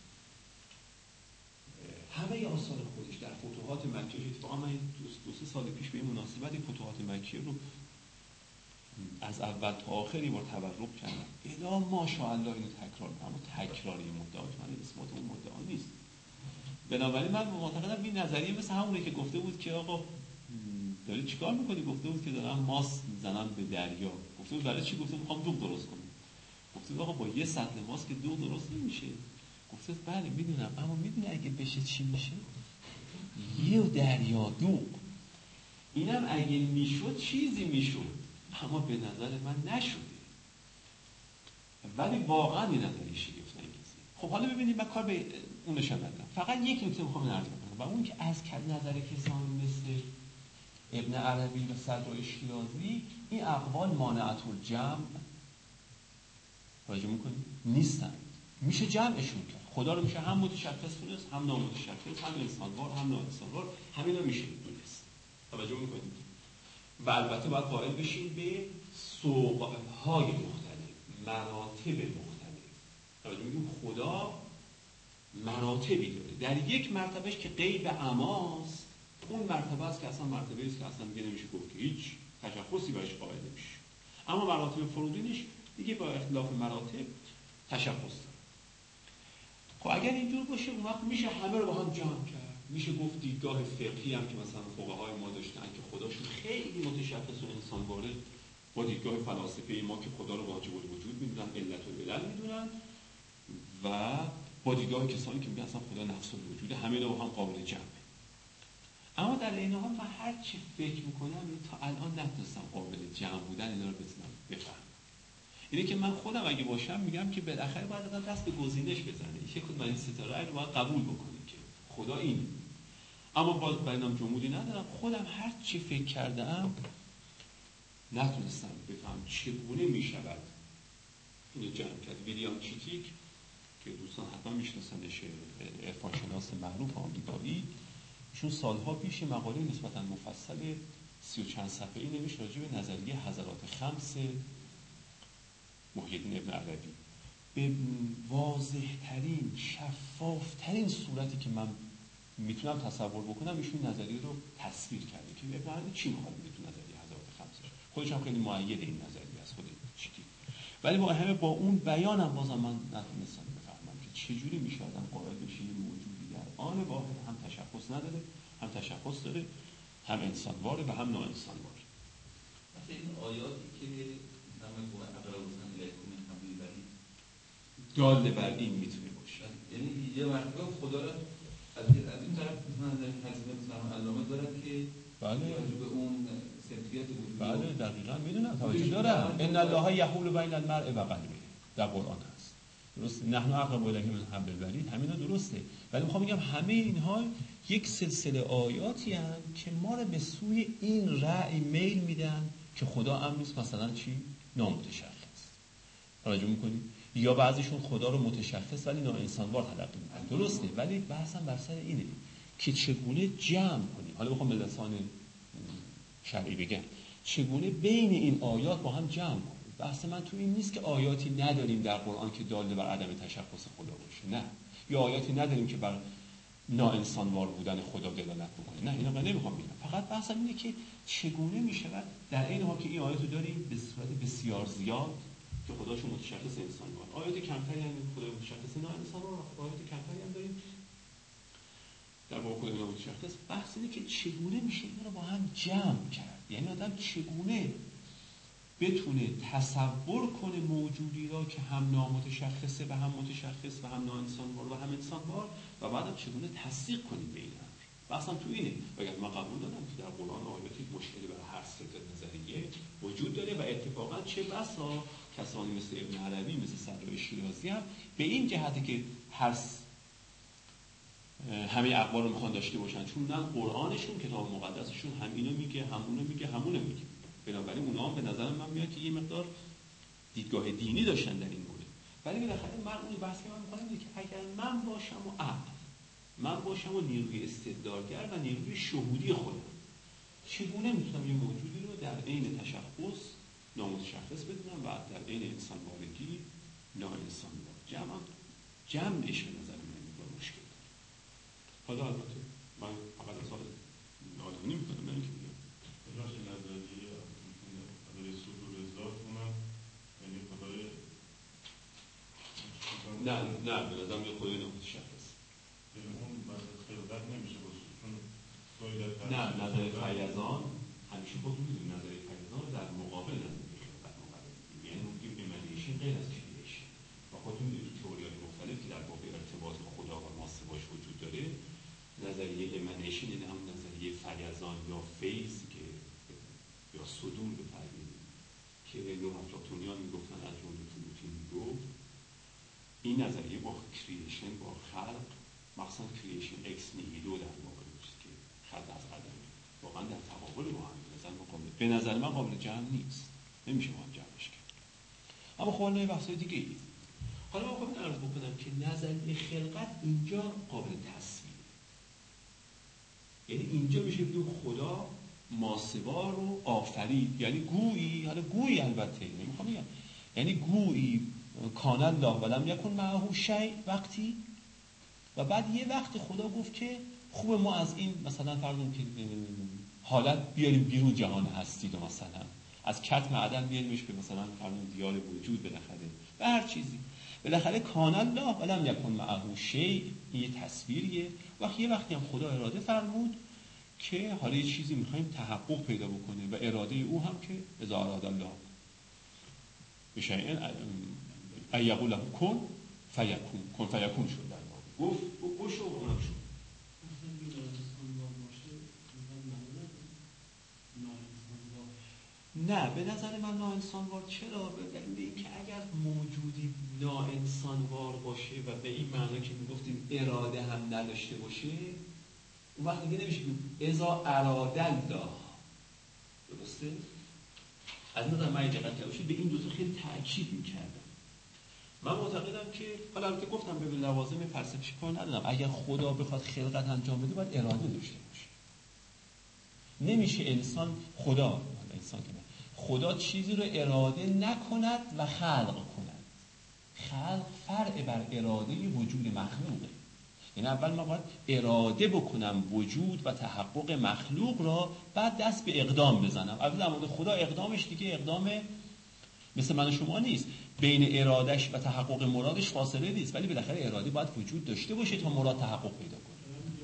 همه آثار خودش در فتوحات مکیه، اتفاقا من دو سه سال پیش به این مناسبت فتوحات مکیه رو از اول تا آخر یه بار تبرک کردم، الا ماشاءالله اینو تکرار کنم، اما تکراری مدعاش من اثبات اون مدعا نیست. بنابراین من معتقدم این نظریه مثل همونه که گفته بود که آقا داری چیکار میکنی؟ گفته بود که دارم ماست میزنم به دریا. گفته بود برای چی؟ گفته بود میخوام دوغ درست کنم. گفته بود آقا با یه سطل ماست که دوغ درست نمیشه. گفته بود بله میدونم، اما میدونی اگه بشه چی میشه؟ یه دریا دوغ. اینم اگه میشد چیزی میشد، اما به نظر من نشده. ولی واقعا این نظری شگفت انگیزه. خب حالا ببینید من کار به اونش ندارم، فقط یک نکته میخوام عرض کنم و اون که از نظر کسانی مثل ابن عربی و صدر شیرازی این اقوال مانعت الجمع توجه میکنید نیستن، میشه جمعشون کرد. خدا رو میشه هم متشخص دونست، هم نامتشخص، هم انسانوار، هم ناانسانوار، همینا میشه دونست. توجه میکنید؟ و البته باید قائل بشیم به سوق‌های مختلف، مراتب مختلف. توجه میگیم خدا مراتبی داره. در یک مرتبهش که غیب عماست، اون مرتبه است که اصلا مرتبه است که اصلا دیگه نمیشه گفت که هیچ تشخصی بهش قائل نمیشه. اما مراتب فرودینش دیگه با اختلاف مراتب تشخص داره. خب اگر اینجور باشه اون وقت میشه همه رو با هم جمع کرد. میشه گفت دیدگاه فقهی هم که مثلا فقهای ما داشتن که خداشون خیلی متشخص و انسانواره، با دیدگاه فلاسفه ما که خدا رو واجب الوجود میدونن، علت العلل میدونن، و با دیدگاه کسانی که میگن اصلا خدا نفس الوجوده، همه اینا با هم قابل جمعه. اما در این حال من هر چی فکر میکنم تا الان نتونستم قابل جمع بودن اینا رو بتونم بفهمم. اینه که من خودم اگه باشم میگم که بالاخره باید آدم دست به گزینش بزنه، یک کدوم این ستاره رو باید قبول بکنه که خدا این. اما باز بینام جمهوری ندارم، خودم هر چی فکر کردم نتونستم بفهم چگونه میشود اینو جمع کرد. ویلیام چیتیک که دوستان حتما میشناسنش، عرفانشناس معروف آمریکایی، ایشون سالها پیش مقاله نسبتاً مفصل سی و چند صفحه‌ای نوشت راجع به نظریه حضرات خمس محی الدین ابن عربی. به واضح‌ترین، شفاف‌ترین صورتی که من میتونم تصور بکنم ایشون نظریه رو تصویر کرده که ابن عربی چی می‌خواد بگه تو نظریه حضرات خمسش. خودش هم خیلی مؤید این نظریه است خود چیتی. ولی با همه با اون بیانم بازم من نتونستم بفهمم که چجوری میشه آدم قائل بشه یه موجودی در آن واحد هم تشخص نداره، هم تشخص داره، هم انسانواره و هم ناانسانواره. مثلا این آیاتی که نام قرآن اقرارستان الیکم من حبل الورید دال بر این میتونه باشه. یعنی یه مرتبه خدا رو از این طرف مثلا در حضرت مثلا علامه دارن که بله به اون سنتیت بود. بله دقیقاً میدونم، توجه دارم. ان الله یحول بین المرء و قلبه در قرآن هست. درست، نحن اقرب الیه من حبل الورید، همینا درسته. ولی میخوام بگم همه اینها یک سلسله آیاتی هستند که ما رو به سوی این رأی میل میدن که خدا امر نیست مثلا چی نامتشخص. توجه میکنید؟ یا بعضیشون خدا رو متشخص ولی ناانسانوار تلقی میکنن. درسته، ولی بحثم بر سر اینه که چگونه جمع کنیم. حالا میخوام به لسان شرعی بگم چگونه بین این آیات با هم جمع کنیم. بحث من تو این نیست که آیاتی نداریم در قرآن که داله بر عدم تشخص خدا باشه، نه. یا آیاتی نداریم که بر ناانسانوار بودن خدا دلالت بکنه. نه اینا من نمیخوام بگم، فقط بحثم اینه که چگونه میشود در این حال که این آیاتو داریم به صورت بسیار زیاد که خداشو متشخص انسانوار، آیات کمتری هم خدا متشخص ناانسانوار، آیات کمتری هم داریم در واقع خدا نامتشخص. بحث اینه که چگونه میشه اینا رو با هم جمع کرد، یعنی آدم چگونه بتونه تصور کنه موجودی را که هم نامتشخصه و هم متشخص و هم ناانسانوار و هم انسانوار و بعدم چگونه تصدیق کنیم به این امر. بحثم تو اینه. اگر من قبول دارم که در قرآن آیاتی مشکلی برای هر ست نظریه وجود داره و اتفاقا چه بسا کسانی مثل ابن عربی، مثل صدرای شیرازی هم به این جهتی که هر همه اخبار رو میخوان داشته باشن، چون نه قرآنشون کتاب مقدسشون هم اینو میگه هم اونو میگه هم اونو میگه. بنابراین اونا هم به نظر من میاد که یه مقدار دیدگاه دینی داشتن در این مورد. ولی بالاخره من اون بحثی من می‌کنم اینه که اگر من باشم و عقل، من باشم و نیروی استدلالگر و نیروی شهودی خودم، چگونه میتونم یه موجودی رو در عین تشخص نامتشخص بدونم و در عین انسان وارگی ناانسان وار جمع جمعش به نظر من میاد مشکل داره. حالا البته من فقط از حال آدمی میکنم، نه اینکه میگم راش نظریه برای صدور ذات اونم یعنی خدای نه نه به نظرم یه خدای نامتشخص، یعنی اون بعد خلقت نمیشه باشه، چون نه نظر فیضان همیشه خود میدونی نظر فیضان رو در مقابل نظر خلقت مقابل میدونی، یعنی ممکن ایمانیشن غیر از کریشن و خود میدونی تو تئوری‌های مختلف که در واقع ارتباط خدا و ماسه باش وجود داره، نظریه ایمانیشن یعنی هم نظریه فیضان یا فیض که یا صدور به تعبیر که نون افلاطونیان میگفتن از جمله پلوتین میگفت، این نظریه با کریشن با خلق مخصوصا کریشن اکس نیهیلو در واقع میشه که خلق از عدم واقعا در تقابل با هم به نظر من قابل به نظر من قابل جمع نیست، نمیشه با هم جمعش کرد. اما خب الان بحث‌های دیگه ای. حالا من خواهم عرض بکنم که نظریه خلقت اینجا قابل تصویره، یعنی اینجا میشه بگیم خدا ماسوا رو آفرید، یعنی گویی، حالا گویی البته نمیخوام بگم، یعنی گویی کان الله ولم یکن معه شیء وقتی و بعد یه وقت خدا گفت که خوبه ما از این مثلا فرض که حالت بیاریم بیرون جهان هستی و مثلا از کتم عدم بیاریمش به مثلا فرض دیار وجود بالاخره به هر چیزی بالاخره کان الله ولم یکن معه شیء، این یه تصویریه. وقتی یه وقتی هم خدا اراده فرمود که حالا یه چیزی میخوایم تحقق پیدا بکنه و اراده او هم که اذا اراد الله بشیء ان یقول له کن فیکون، کن فیکون شد در واقع، گفت بشو و اونم شد. نه به نظر من ناانسانوار چرا؟ به دلیل اینکه اگر موجودی ناانسانوار باشه و به این معنی که میگفتیم اراده هم نداشته باشه، اون وقت دیگه نمیشه که اذا اراد الله، درسته؟ از این نظر من دقت کردم به این دو تا خیلی تاکید میکردم. من معتقدم که حالا البته گفتم به لوازم فلسفی کار ندارم، اگر خدا بخواد خلقت انجام بده باید اراده داشته باشه. نمیشه انسان خدا انسان که خدا چیزی رو اراده نکند و خلق کند. خلق فرع بر اراده وجود مخلوقه. یعنی اول ما باید اراده بکنم وجود و تحقق مخلوق را، بعد دست به اقدام بزنم. البته در مورد خدا اقدامش دیگه اقدام مثل من و شما نیست، بین ارادش و تحقق مرادش فاصله نیست، ولی بالاخره اراده باید وجود داشته باشه تا مراد تحقق پیدا کنه.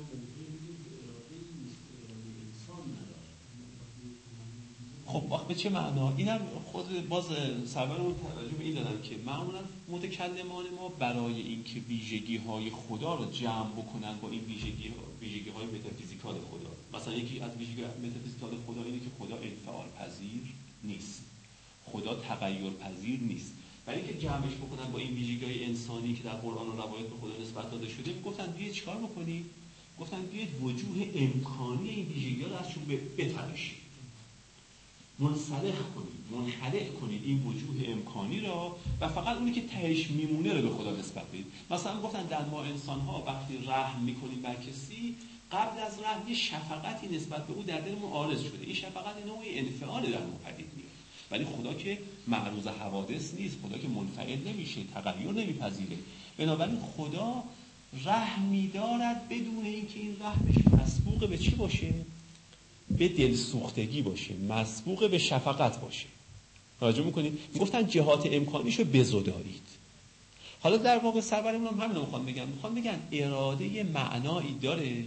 خب وقت به چه معنا؟ اینم خود باز سرورمون توجه به این دادن که معمولا متکلمان ما برای اینکه ویژگی های خدا رو جمع بکنن با این ویژگی ویژگی های متافیزیکال خدا، مثلا یکی از ویژگی متافیزیکال خدا اینه که خدا انفعال پذیر نیست، خدا تغییر پذیر نیست. برای اینکه جمعش بکنن با این ویژگی های انسانی که در قرآن و روایت به خدا نسبت داده شده، گفتن بیاید چیکار بکنید؟ گفتن بیاید وجوه امکانی این ویژگی ها رو از چون بتراشید، منسلخ کنید، منخلع کنید این وجوه امکانی را و فقط اونی که تهش میمونه رو به خدا نسبت بدید. مثلا گفتن در ما انسان ها وقتی رحم میکنیم بر کسی، قبل از رحم یه شفقتی نسبت به او در دلمون عارض شده، این شفقت نوعی انفعال در ما پدید میاد. ولی خدا که معروض حوادث نیست، خدا که منفعل نمیشه، تغییر نمیپذیره. بنابراین خدا رحمی دارد بدون اینکه این رحمش مسبوق به چی باشه؟ به دلسوختگی باشه، مسبوق به شفقت باشه. توجه میکنید؟ میگفتن جهات امکانیشو بزدایید. حالا در واقع سرورمون هم همین رو میخوام بگم. میخوام بگن اراده معنایی داره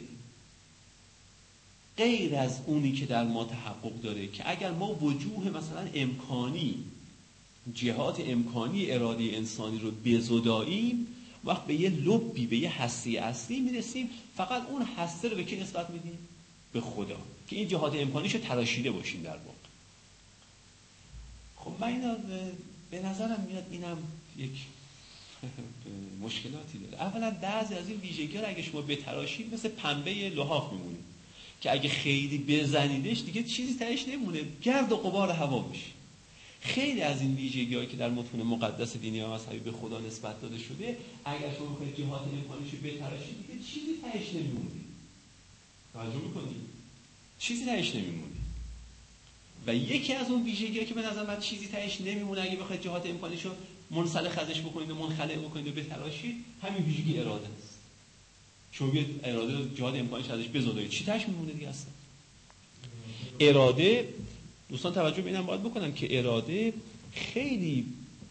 غیر از اونی که در ما تحقق داره، که اگر ما وجوه مثلا امکانی، جهات امکانی اراده انسانی رو بزداییم، وقت به یه لبی، به یه هسته اصلی میرسیم، فقط اون هسته رو به کی نسبت میدیم؟ به خدا، که این جهات امکانیشو تراشیده باشیم در واقع. خب من اینا به نظرم میاد اینم یک مشکلاتی داره. اولا بعضی از این ویژگی‌ها رو اگه شما بتراشید مثل پنبه لحاف میمونه که اگه خیلی بزنیدش دیگه چیزی تهش نمونه، گرد و غبار هوا میشه. خیلی از این ویژگی‌هایی که در متون مقدس دینی و مذهبی به خدا نسبت داده شده، اگر شما بخواید جهات امکانیشو بتراشید دیگه چیزی تهش نمیمونه. توجه می‌کنید؟ چیزی تهش نمیمونه. و یکی از اون ویژگی‌ها که به نظر من چیزی تهش نمیمونه اگه بخواید جهات امکانیشو منسلخ ازش بکنید و منخلع بکنید و بتراشید، همین ویژگی اراده است. شما بیاید اراده جهات امکانیش ازش بزدایید، چی تهش میمونه دیگه اصلا؟ اراده، دوستان توجه به اینم باید بکنم که اراده خیلی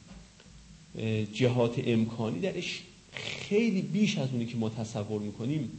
جهات امکانی درش خیلی بیش از اونی که ما تصور میکنیم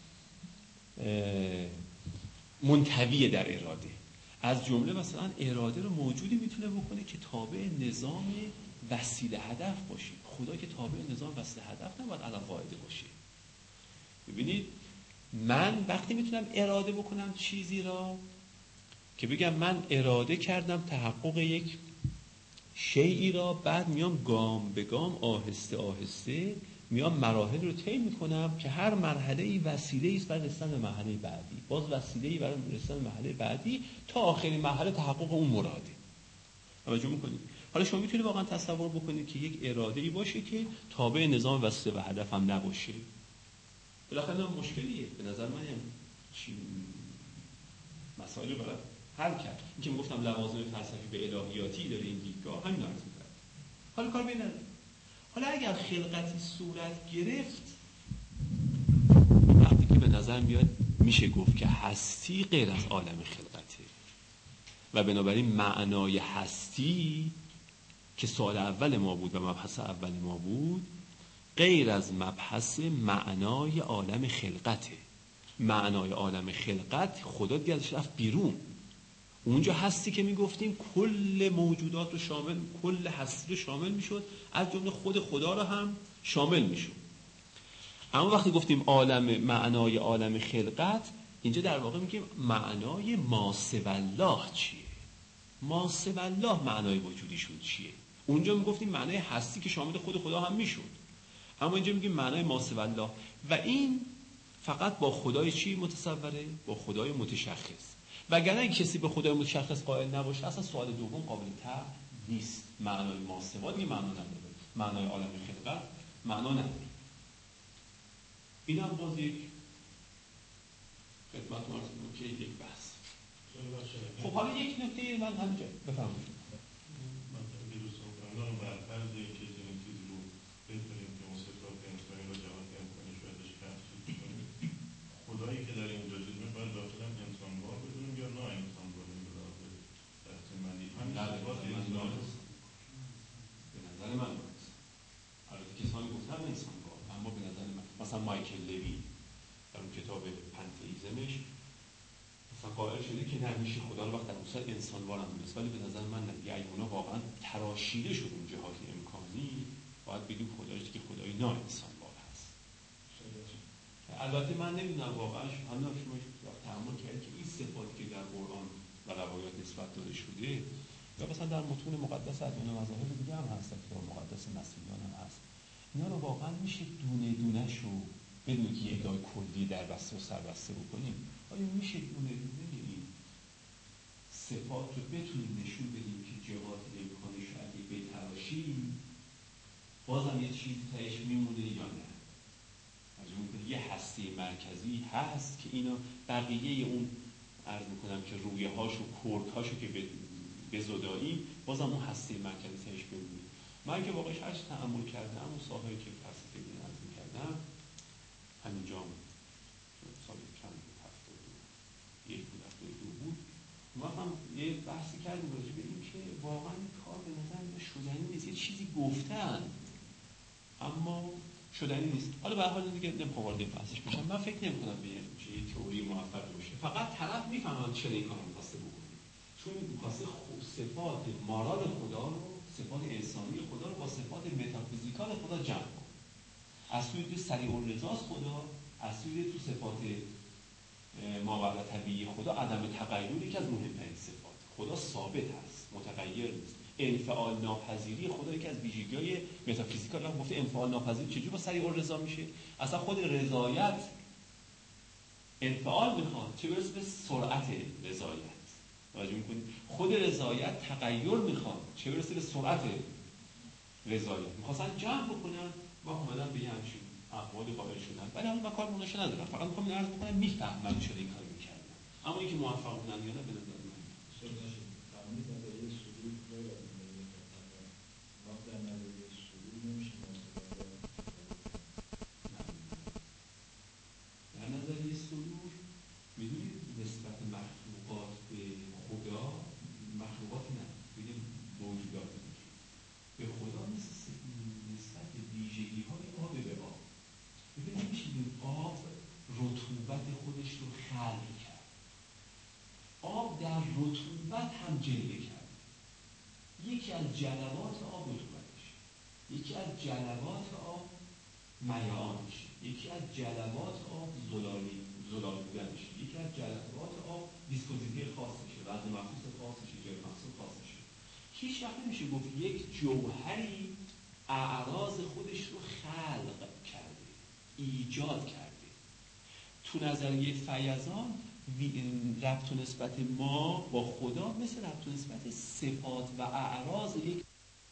منطویه در اراده. از جمله مثلا اراده رو موجودی میتونه بکنه که تابع نظام وسیله هدف باشه. خدا که تابع نظام وسیله هدف نباید علی قاعده باشه. ببینید من وقتی میتونم اراده بکنم چیزی را که بگم من اراده کردم تحقق یک شیئی را، بعد میام گام به گام آهسته آهسته میام مراحل رو طی میکنم که هر مرحله‌ای وسیله‌ای است برای رسیدن به مرحله بعدی، باز وسیله‌ای برای رسیدن به مرحله بعدی تا آخرین مرحله تحقق اون مراده. توجه میکنید؟ حالا شما میتونید واقعا تصور بکنید که یک اراده‌ای باشه که تابع نظام وسیله و هدف هم نباشه. بالاخره مشکلیه به نظر من. چی مسائل رو باید حل کرد. این که میگفتم لوازم فلسفی به الهیاتی داره این دیدگاه، همین عرض می‌کنم. حالا کار بین حالا اگر خلقتی صورت گرفت، وقتی که به نظر میاد میشه گفت که هستی غیر از عالم خلقته و بنابراین معنای هستی که سوال اول ما بود و مبحث اول ما بود غیر از مبحث معنای عالم خلقته. معنای عالم خلقت خدا دیگه ازش رفت بیرون. اونجا هستی که میگفتیم کل موجودات رو شامل، کل هستی رو شامل میشد، از جمله خود خدا رو هم شامل میشد. اما وقتی گفتیم عالم، معنای عالم خلقت، اینجا در واقع میگیم معنای ما سوی الله چیه، ما سوی الله معنای وجودیشون چیه. اونجا میگفتیم معنای هستی که شامل خود خدا هم میشد، اما اینجا میگیم معنای ما سوی الله. و این فقط با خدای چی متصوره؟ با خدای متشخص. وگرنه اگه کسی به خدای متشخص قائل نباشه اصلا سوال دوم قابل طرح نیست. معنای ما سوی دیگه معنا نداره، معنای عالم خلقت معنا نداره. اینم باز یک خدمت مرز کنم که یک بحث. خب حالا یک نکته من همینجا بفرمایید. من دیروز سخنرانم بر فرض اینکه چنین چیزی رو بتونیم که مصفات انسانی را جهات امکانی شایدش تفسیر کنیم، خدایی که در اینجا چیز می‌کنه باید داخل انسانوار بدونیم یا نه انسانوار این داخل تحتیمالی همین صفات انسانی است. به نظر من باید البته کسانی گفتن انسانوار، اما به نظر من مثلا مایکل لوی در اون کتاب پنتئیزمش مثلا قائل شده که نمیشه خدا رو وقت در اصل انسانوار هم دونست، ولی به نظر من نمیگه اگه اونا واقعا تراشیده شد اون جهات امکانی باید بگیم خدایش که خدای نه انسانوار هست. البته من نمیدونم واقعا همون شما تأمل کردید که این صفاتی که در قرآن و روایات نسبت داده شده یا مثلا در متون مقدس ادیان و مذاهب دیگه هم هست، کتاب مقدس مسیحیان هم هست، اینا رو واقعا میشه دونه دونه شو بدون که یه ادعای کلی در بسته و سربسته بکنیم. آیا میشه دونه دونه این صفات رو بتونیم نشون بدیم که جهات امکانش رو اگه بتراشیم بازم یه چیزی تهش میمونه یا نه؟ یه هسته مرکزی هست که اینا بقیه اون عرض میکنم که رویه هاش و کرد هاشو که بزداییم بازم اون هسته مرکزی تهش بمونه. من که واقعش هرچی تأمل کردم اون ساحه‌ای که فلسفه دین عرض میکردم همینجا سال چند بود، هفتاد و یک بود، هفتاد و دو بود. ما هم یه بحثی کردیم راجع به این که واقعا این کار به نظر من شدنی نیست. یه چیزی گفتن اما شدنی نیست. حالا به هر حال دیگه نمیخوام وارد این بحثش بشم. من فکر نمی‌کنم به یه تئوری موفق باشه. فقط طرف میفهمه چرا این کارو می‌خواسته بکنه. چون می‌خواسته صفات مارال خدا رو، صفات انسانی خدا رو با صفات متافیزیکال خدا جمع کنه. از سوی سریع الرضاست خدا، از سوی تو صفات ماوراء طبیعی خدا عدم تغییری که از مهمترین صفات. خدا ثابت هست، متغیر نیست. انفعال ناپذیری خدا یکی از ویژگی‌های متافیزیکال. الله گفته انفعال ناپذیری چجوری با سریع الرضا میشه؟ اصلا خود رضایت انفعال میخواد، چه برسه به سرعت رضایت. توجه می‌کنید؟ خود رضایت تغییر میخواد، چه برسه به سرعت رضایت. می‌خواستن جمع بکنن و اومدن به همین اقوال قائل شدن. ولی حالا من کار مناشه ندارم، فقط می‌خوام این عرض بکنم میفهمم چرا این کارو می‌کردن. اما اینکه موفق بودن یا نه به نظر من شده قانونی نظریه سلوک غیر از نظریه فلسفه. ما در نظریه سلوک نمیشه در نظریه سلوک می‌دونید نسبت مخلوقات به خدا، مخلوقات نه بگیم موجودات به خدا مثل نسبت ویژگی‌های آب به آب. ببینید میشه این آب رطوبت خودش رو خلق کرد. آب در رطوبت هم جلوه کرد. یکی از جلوات آب رطوبتش، یکی از جلوات آب میعانش، یکی از جلوات آب زلالی زلال بودنش، یکی از جلوات آب ویسکوزیته خاصشه، وزن مخصوص خاصشه، جای مخصوص خاصشه. هیچ وقت نمیشه گفت یک جوهری اعراض خودش رو خلق کرده، ایجاد کرده. تو نظریه فیضان ربط و نسبت ما با خدا مثل ربط و نسبت صفات و اعراض یک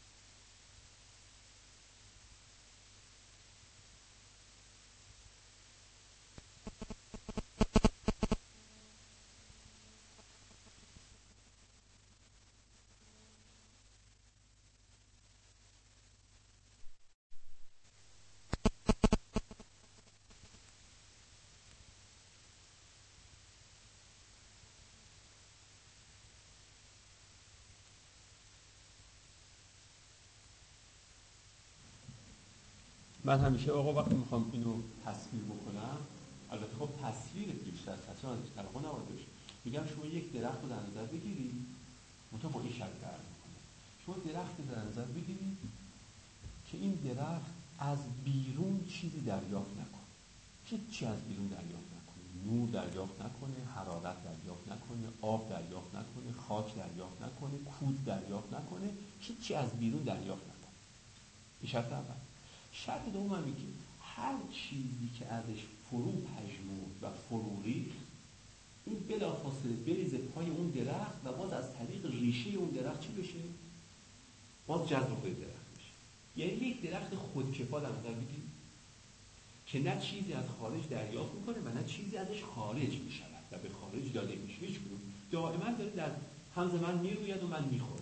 من همیشه آقا وقتی میخوام اینو تصویر بکنم، البته خب تصویر بیشتر از تصویر از طرفا نباید بشه، میگم شما یک درخت رو در نظر بگیرید، منطقه با این شرط درد میکنه. شما درخت در نظر بگیرید که این درخت از بیرون چیزی دریافت نکنه، هیچی از بیرون دریافت نکنه، نور دریافت نکنه، حرارت دریافت نکنه، آب دریافت نکنه، خاک دریافت نکنه، کود دریافت نکنه، هیچی از بیرون دریافت نکنه. این شرط اول. شرط دوم هم میگه هر چیزی که ازش فرو پژمرد و فرو ریخت این بلافاصله بریزه پای اون درخت و باز از طریق ریشه اون درخت چی بشه؟ باز جذب خود درخت بشه. یعنی یک درخت خودکفا در نظر بگیرید که نه چیزی از خارج دریافت میکنه و نه چیزی ازش خارج میشود و به خارج داده میشه. هیچ کدوم دائما داره در حوض من میروید و من میخورم.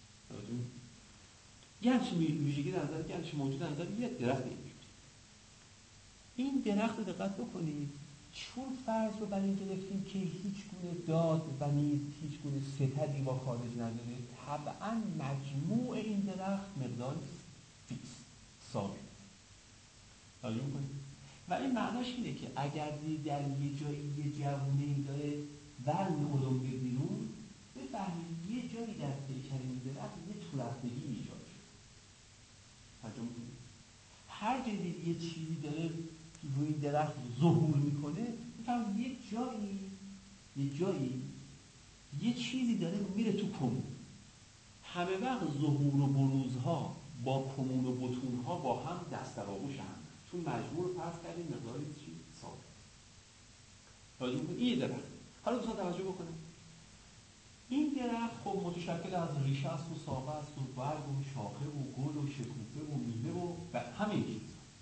یه همچین ویژگی در نظر که همچین موجود در نظر یه درخت اینجوری. این درخت رو دقت بکنید، چون فرض رو بر این گرفتیم که هیچ گونه داد و نیز هیچ گونه ستدی با خارج نداره، طبعا مجموع این درخت مقدار فیکس ثابت. توجه کنید. و این معناش اینه که اگر در یه جایی یه جوونه‌ای داره وزن علوم به بیرون، بفهمید یه جایی در پیکر این درخت یه تورفتگی ایجاد شد. توجه کنید. هر جایی یه چیزی داره روی درخت ظهور میکنه، بفهمید یه جایی یه جایی یه چیزی داره میره تو کمون. همه وقت ظهور و بروزها با کمون و بطونها با هم دست در آغوش هم، چون مجبور فرض کردیم مقداری چی ثابت. توجه کنید. این درخت حالا دوستان توجه بکنید، این درخت خب متشکل از ریشه است و ساقه است و برگ و شاخه و گل و شکوفه و میوه و همه چیز.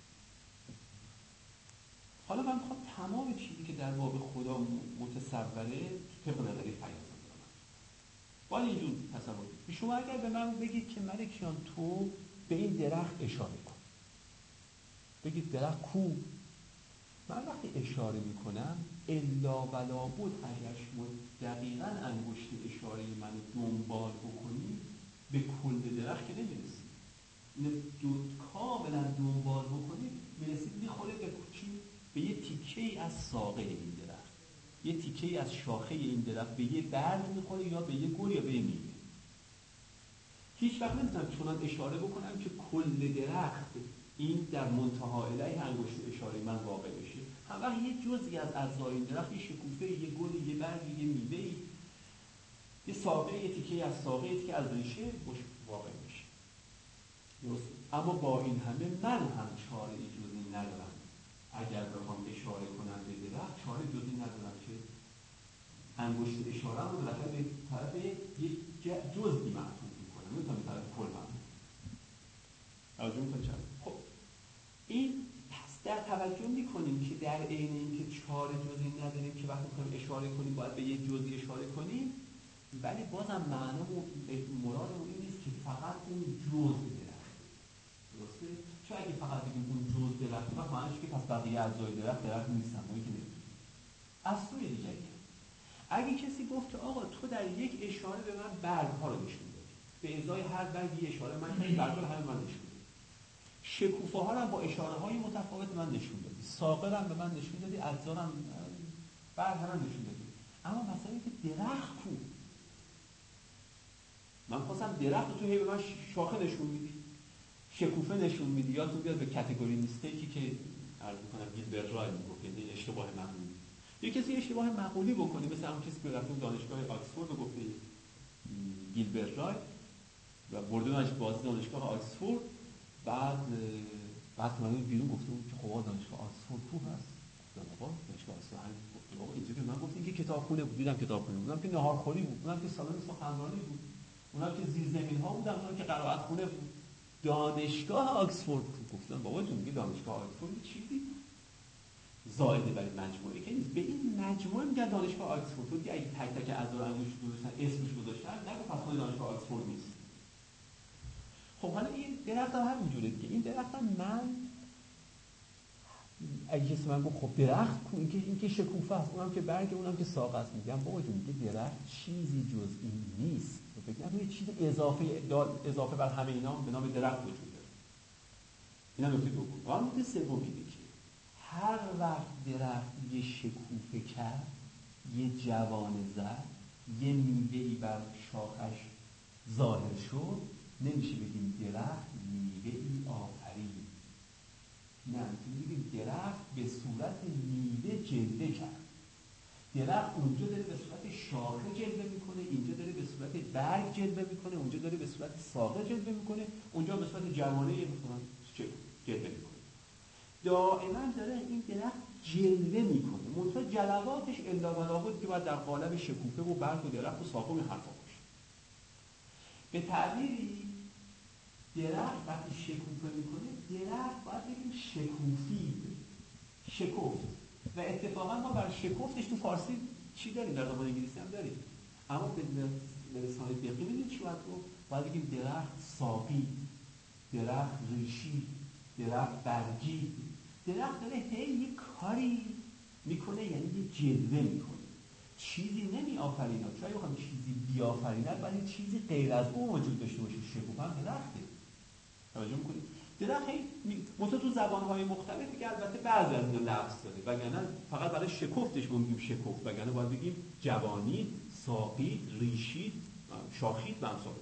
حالا من میخوام تمام چیزی که در باب خدا متصوره طبق نظری فیضان دارم باید اینجور تصور کنید. شما اگر به من بگید که ملکیان تو به این درخت اشاره کن، بگید درخت کو، من وقتی اشاره میکنم الا ولا بود اگر شما دقیقاً انگشت اشاره منو دنبال بکنید به کل درخت که نمیرسید. اینو دو کاملا دنبال بکنید میرسید میخوره به چی؟ به یه تیکه ای از ساقه این درخت، یه تیکه ای از شاخه این درخت، به یه برگ میخوره یا به یه گل یا به یه میوه. هیچ وقت نمیتونم چنان اشاره بکنم که کل درخت این در منتها الیه انگشت اشاره من واقع بشه. هم وقت یه جزئی از اجزای درخت، یه شکوفه، یه گل، یه برگ، یه میوه، یه ساقه، یه تیکه از ساقه، یه تیکه از ریشه واقع بشه. درست؟ اما با این همه من هم چاره جزئی ندارم. اگر بخوام اشاره کنم به درخت چاره جزئی ندارم که انگشت اشاره رو بالاخره به طرف یک جزئی معطوف میکنم، نمیتونم به طرف کل معطوف کنم. توجه میکنید؟ خب این پس در توجه میکنیم که در عین اینکه چاره جزئی نداریم که وقتی میخوایم اشاره کنیم باید به یک جزئی اشاره کنیم، ولی بازم معنامون مرادمون این نیست که فقط اون جزء درخت. درسته؟ چون اگه فقط بگیم اون جزء درخت وقت معنیش که پس بقیه اجزای درخت درخت نیستن، اون که نمیدونیم. از سوی دیگری اگه کسی گفت که آقا تو در یک اشاره به من برگ ها رو نشون دادی، به ازای هر برگ یه اشاره من کردی، برگ رو همه من نشون دادی، شکوفه ها رو با اشاره های متفاوت من نشون دادی، ساقه رو به من نشون دادی، اجزا رو برگ هم نشون دادی، اما مثلا اینکه درخت کو، من خواستم درخت رو تو هی به من شاخه نشون میدی، شکوفه نشون میدی، یا تو بیاد به کاتگوری میستیکی که عرض میکنم گیلبرت رای میگفت، یعنی اشتباه معقولی. یه کسی اشتباه معقولی بکنه، مثل همون کسی که رفته دانشگاه آکسفورد و گفته گیلبرت رای و برده بازی دانشگاه آکسفورد، بعد بعد من بیرون گفته بود که خب دانشگاه آکسفورد کو هست، گفتم آقا دانشگاه آکسفورد همین گفت آقا اینجوری من گفتم که کتابخونه بود، دیدم کتابخونه بود، اونم که ناهارخوری بود، اونم که سالن سخنرانی بود، اونم که زیرزمین ها بودن، اونم که قرائت خونه بود. دانشگاه آکسفورد گفتم بابا جون میگه دانشگاه آکسفورد چیزی زائده برای مجموعه که نیست، به این مجموعه میگن دانشگاه آکسفورد. تو دیگه اگه تک تک اعضا رو انگوش گذاشتن اسمش گذاشتن نگو پس خود دانشگاه آکسفورد نیست. خب حالا این درخت هم همینجوره دیگه. این درخت هم من اگه کسی من گفت خب درخت کو، این که این که شکوفه است، اونم که برگ، اونم که ساق است، میگم بابا جون میگه درخت چیزی جز این نیست. فکر نکنید چیز اضافه اضافه بر همه اینا به نام درخت وجود داره. اینا نکته دوم. و نکته سوم اینه که هر وقت درخت یه شکوفه کرد، یه جوانه زد، یه میوه‌ای بر شاخش ظاهر شد، نمیشه بگیم درخت میوه‌ای آفرید. نه، میگیم درخت به صورت میوه جلوه کرد. درخت اونجا داره به صورت شاخه جلوه میکنه، اینجا داره به صورت برگ جلوه میکنه، اونجا داره به صورت ساقه جلوه میکنه، اونجا به صورت جوانه مثلا جلوه میکنه. دائما داره این درخت جلوه میکنه. منتها جلواتش الا بلا بود که باید در قالب شکوفه و برگ و درخت و ساقه و حرفا باشه. به تعبیری درخت وقتی شکوفه میکنه، درخت باید بگیم شکوفید، شکفت. و اتفاقا ما بر شکفتش تو فارسی چی داریم؟ در زبان انگلیسی هم داریم. اما به لسان دقیق میدونید چی باید گفت؟ باید بگیم درخت ساقی، درخت ریشی، درخت برگی. درخت داره هی یه کاری میکنه، یعنی یه جلوه میکنه، چیزی نمی آفرینه. چون اگه بخوام چیزی بیافرینه باید چیزی غیر از اون وجود داشته باشه. شکوفه هم درخته. توجه میکنید؟ درخت هی مثلا تو زبانهای مختلفی که البته بعضی از اینا لفظ داره، وگرنه فقط برای شکفتش میگیم شکفت، وگرنه باید بگیم جوانی، ساقی، ریشی، شاخید و امثال.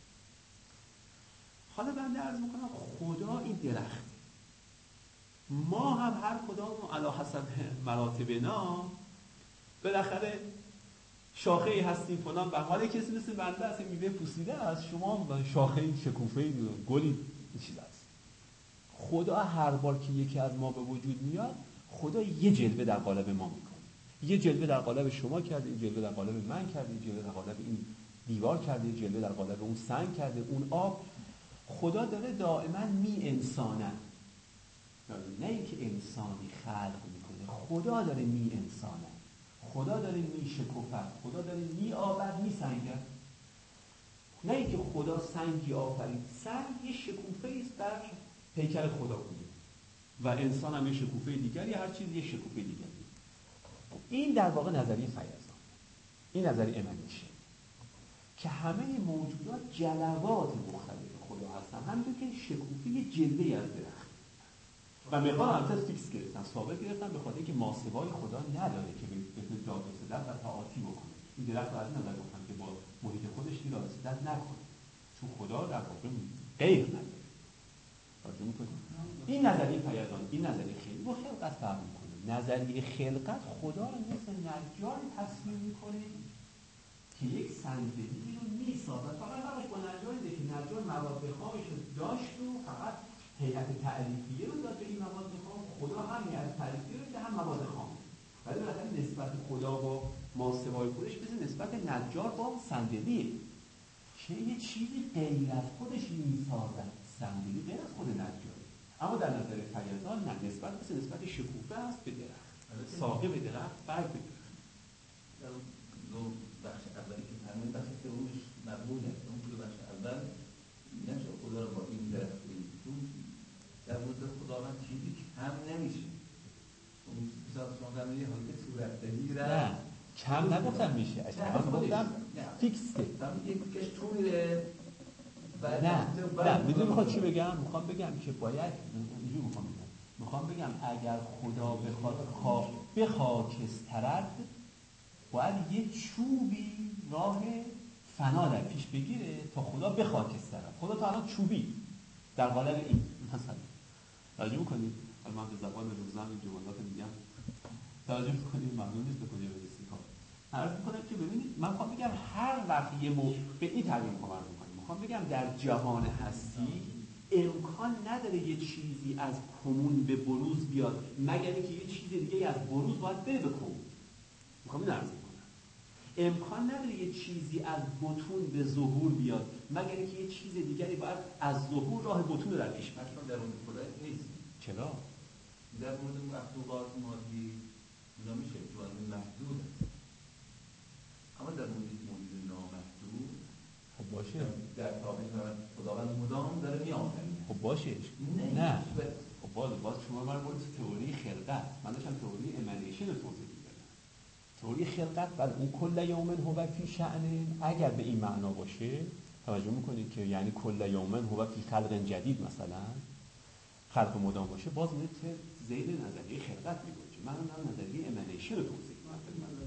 حالا بنده عرض میکنم خدا این درخت، ما هم هر کدام علی حسب مراتبنا بالاخره شاخه ای هستیم فلان. به حال کسی مثل بنده است میوه پوسیده است، شما شاخه شکوفه گلی چیز است. خدا هر بار که یکی از ما به وجود میاد، خدا یه جلوه در قالب ما میکنه. یه جلوه در قالب شما کرده، یه جلوه در قالب من کرده، یه جلوه در قالب این دیوار کرده، یه جلوه در قالب اون سنگ کرده، اون آب. خدا داره دائما می انسانه، نه اینکه انسانی خلق میکنه. خدا داره می انسانه، خدا داره می شکفت، خدا داره می آبد، می سنگد. نه اینکه خدا سنگی آفرید. سنگ یه شکوفه است در پیکر خدا بوده. و انسان هم یه شکوفه دیگری، هر چیز یه شکوفه دیگری. این در واقع نظریه فیضان، این نظریه ایمنیشن که همه موجودات جلوات مختلف خدا هستن، همونطور که شکوفه یه جلوه‌ای از درخت و مقدار هم فیکس گرفتن، ثابت گرفتن، به خاطر اینکه ماسوای خدا نداره که بتونه جا بسازد و تعاطی بکنه. این درخت رو از این نظر گفتم که با محیط خودش دیگه رسیدن نکنه، چون خدا در واقع غیر نداره. توجه می‌کنید؟ این نظریه فیضان، این نظریه خیلی با خلقت فرق می‌کنه. نظریه خلقت خدا رو مثل نجار تصویر می‌کنه که یک صندلی رو می‌سازد، فقط همش با نجاری که نجار مواد خامش رو داشت و فقط هیئت تعریفیه رو داد به این مواد خام. خدا هم هیئت تعریفیه رو که هم مواد خام، ولی بالاخره نسبت خدا با ماسوای خودش مثل نسبت نجار با صندلیه که یه چیزی غیر از خودش می‌سازد. صندلی غیر از خود نجاره، اما در نظر فیضان نه، نسبت مثل نسبت شکوفه است به درخت، ساقه به درخت، برگ به درخت. در دو بخش اولی که فرمودید، بخش سومش مقبوله. اون تو بخش اول نمیشه خدا رو با این درخت بگیریم، در وجود خداوند چیزی کم نمیشه. اون مثلا شما فرمودید حالت صورت‌دهی را نه کم نگفتم میشه، اصلا گفتم فیکسه. یکیش تو میره. نه نه میدونی میخواد چی بگم؟ میخوام بگم که باید اینجور میخوام بگم میخوام بگم اگر خدا بخواد خاک به خاکسترد، باید یه چوبی راه فنا در پیش بگیره تا خدا به خاکسترد. خدا تا الان چوبی در قالب این مثلا توجه میکنید؟ حالا من به زبان روزن این جملات میگم، توجه میکنید؟ ممنون نیست به کجا برسید کار. عرض میکنم که ببینید من میخوام بگم هر وقت یه موضوع به این تعبیر کمر میکنم، میخوام بگم در جهان هستی امکان نداره یه چیزی از کمون به بروز بیاد مگر اینکه یه چیز دیگه از بروز باید بره به کمون. میخوام این عرض کنم امکان نداره یه چیزی از بطون به ظهور بیاد مگر اینکه یه چیز دیگری باید از ظهور راه بطون رو در پیش بگیره. مثلا در اون خدا نیست. چرا؟ در مورد مخلوقات مادی اونا میشه جوان محدود است، اما در مورد موجود نامحدود خب باشه در تابع خداوند مدام داره میآفرینه. خب باشه نه, نه. خب باز باز شما من باید تئوری خلقت، من داشتم تئوری ایمنیشن رو توضیح میدادم. تئوری خلقت بعد اون کل یوم هو فی شأن اگر به این معنا باشه، توجه میکنید که یعنی کل یوم هو فی خلق جدید، مثلا خلق مدام باشه، باز میره زیر نظریه خلقت میگه. من هم نظریه ایمنیشن رو توضیح میدادم.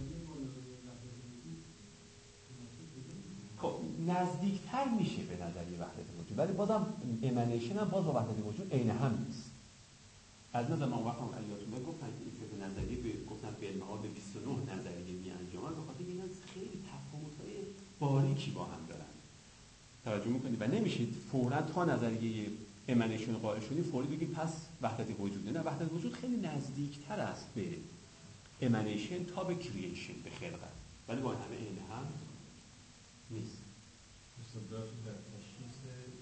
خب نزدیکتر میشه به نظریه وحدت وجود، ولی بازم ایمنیشن هم باز با وحدت وجود عین هم نیست. از نظر من وقتی هم علیاتون گفتن که این سه نظریه به گفتن به المعاد بیست و نه نظریه میانجامن، به خاطر اینا خیلی تفاوت‌های باریکی با هم دارن. توجه میکنید؟ و نمیشه فوراً تا نظریه ایمنیشن قائل شدی فوری بگی پس وحدت وجود. نه، وحدت وجود خیلی نزدیکتر است به ایمنیشن تا به کرییشن، به خلقت، ولی با همه عین هم نیست. استدلال در تشخیص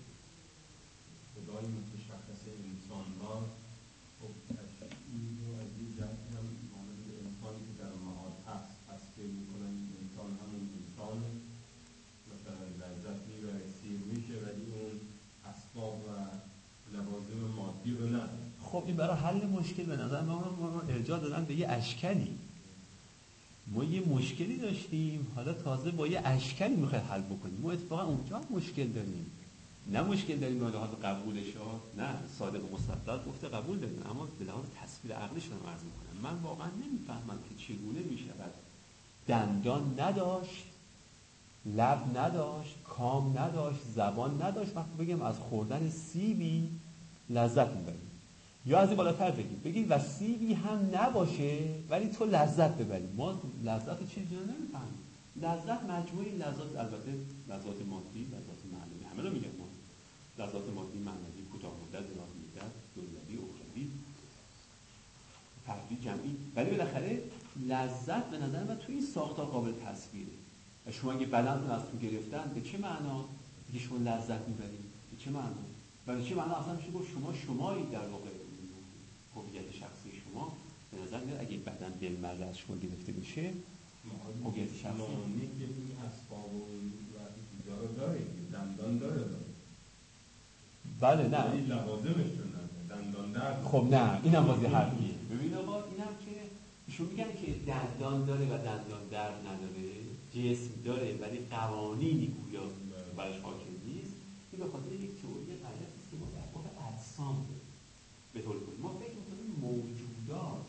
خدای متشخص انسان‌ها، خب این رو از این جهت هم مانند انسانی که در معاد هست تصویر میکنن انسان همون انسان، مثلا لذت میبره، سیر میشه، ولی اون اسباب و لوازم مادی رو نداره. خب این برای حل مشکل به نظر ما ارجاع دادن به یه اشکالی. ما یه مشکلی داشتیم، حالا تازه با یه اشکالی میخواد حل بکنیم. ما اتفاقا اونجا مشکل داریم، نه مشکل داریم به لحاظ قبولش ها، نه صادق و مصدق گفته قبول داریم، اما به لحاظ تصویر عقلش رو عرض میکنم. من واقعا نمیفهمم که چگونه میشود دندان نداشت، لب نداشت، کام نداشت، زبان نداشت، وقتی بگیم از خوردن سیبی لذت میبریم، یا از این بالاتر بگیم بگیم و سیبی هم نباشه ولی تو لذت ببری. ما لذت چیزی رو نمیفهمیم. لذت مجموعی لذات، البته لذات مادی، لذات معنوی، همه رو میگم ما لذات مادی، معنوی، کوتاه مدت، دراز مدت، دنیوی، اخروی، فردی، جمعی، ولی بالاخره لذت به نظر من توی این ساختار قابل تصویره. شما اگه بدنتون از تو گرفتن به چه معنا دیگه شما لذت میبرید؟ به چه معنا؟ برای چه معنا اصلا میشه گفت شما شمایی در واقع هویت شخصی شما به نظر میاد اگه بدن دل مرز از شما گرفته بشه هویت شخصی نامی که این اسباب و چیزا رو داره، دندان داره داره بله نه این لوازمش رو نداره، دندان درد خب نه اینم بازی حرفیه. ببین آقا اینم که ایشون میگن که دندان داره و دندان درد نداره، جسم داره ولی قوانینی گویا برش حاکم نیست. این به خاطر یک تئوری غلط است که ما در واقع اجسام داریم. به طور کلی ما فکر می‌کنیم موجودات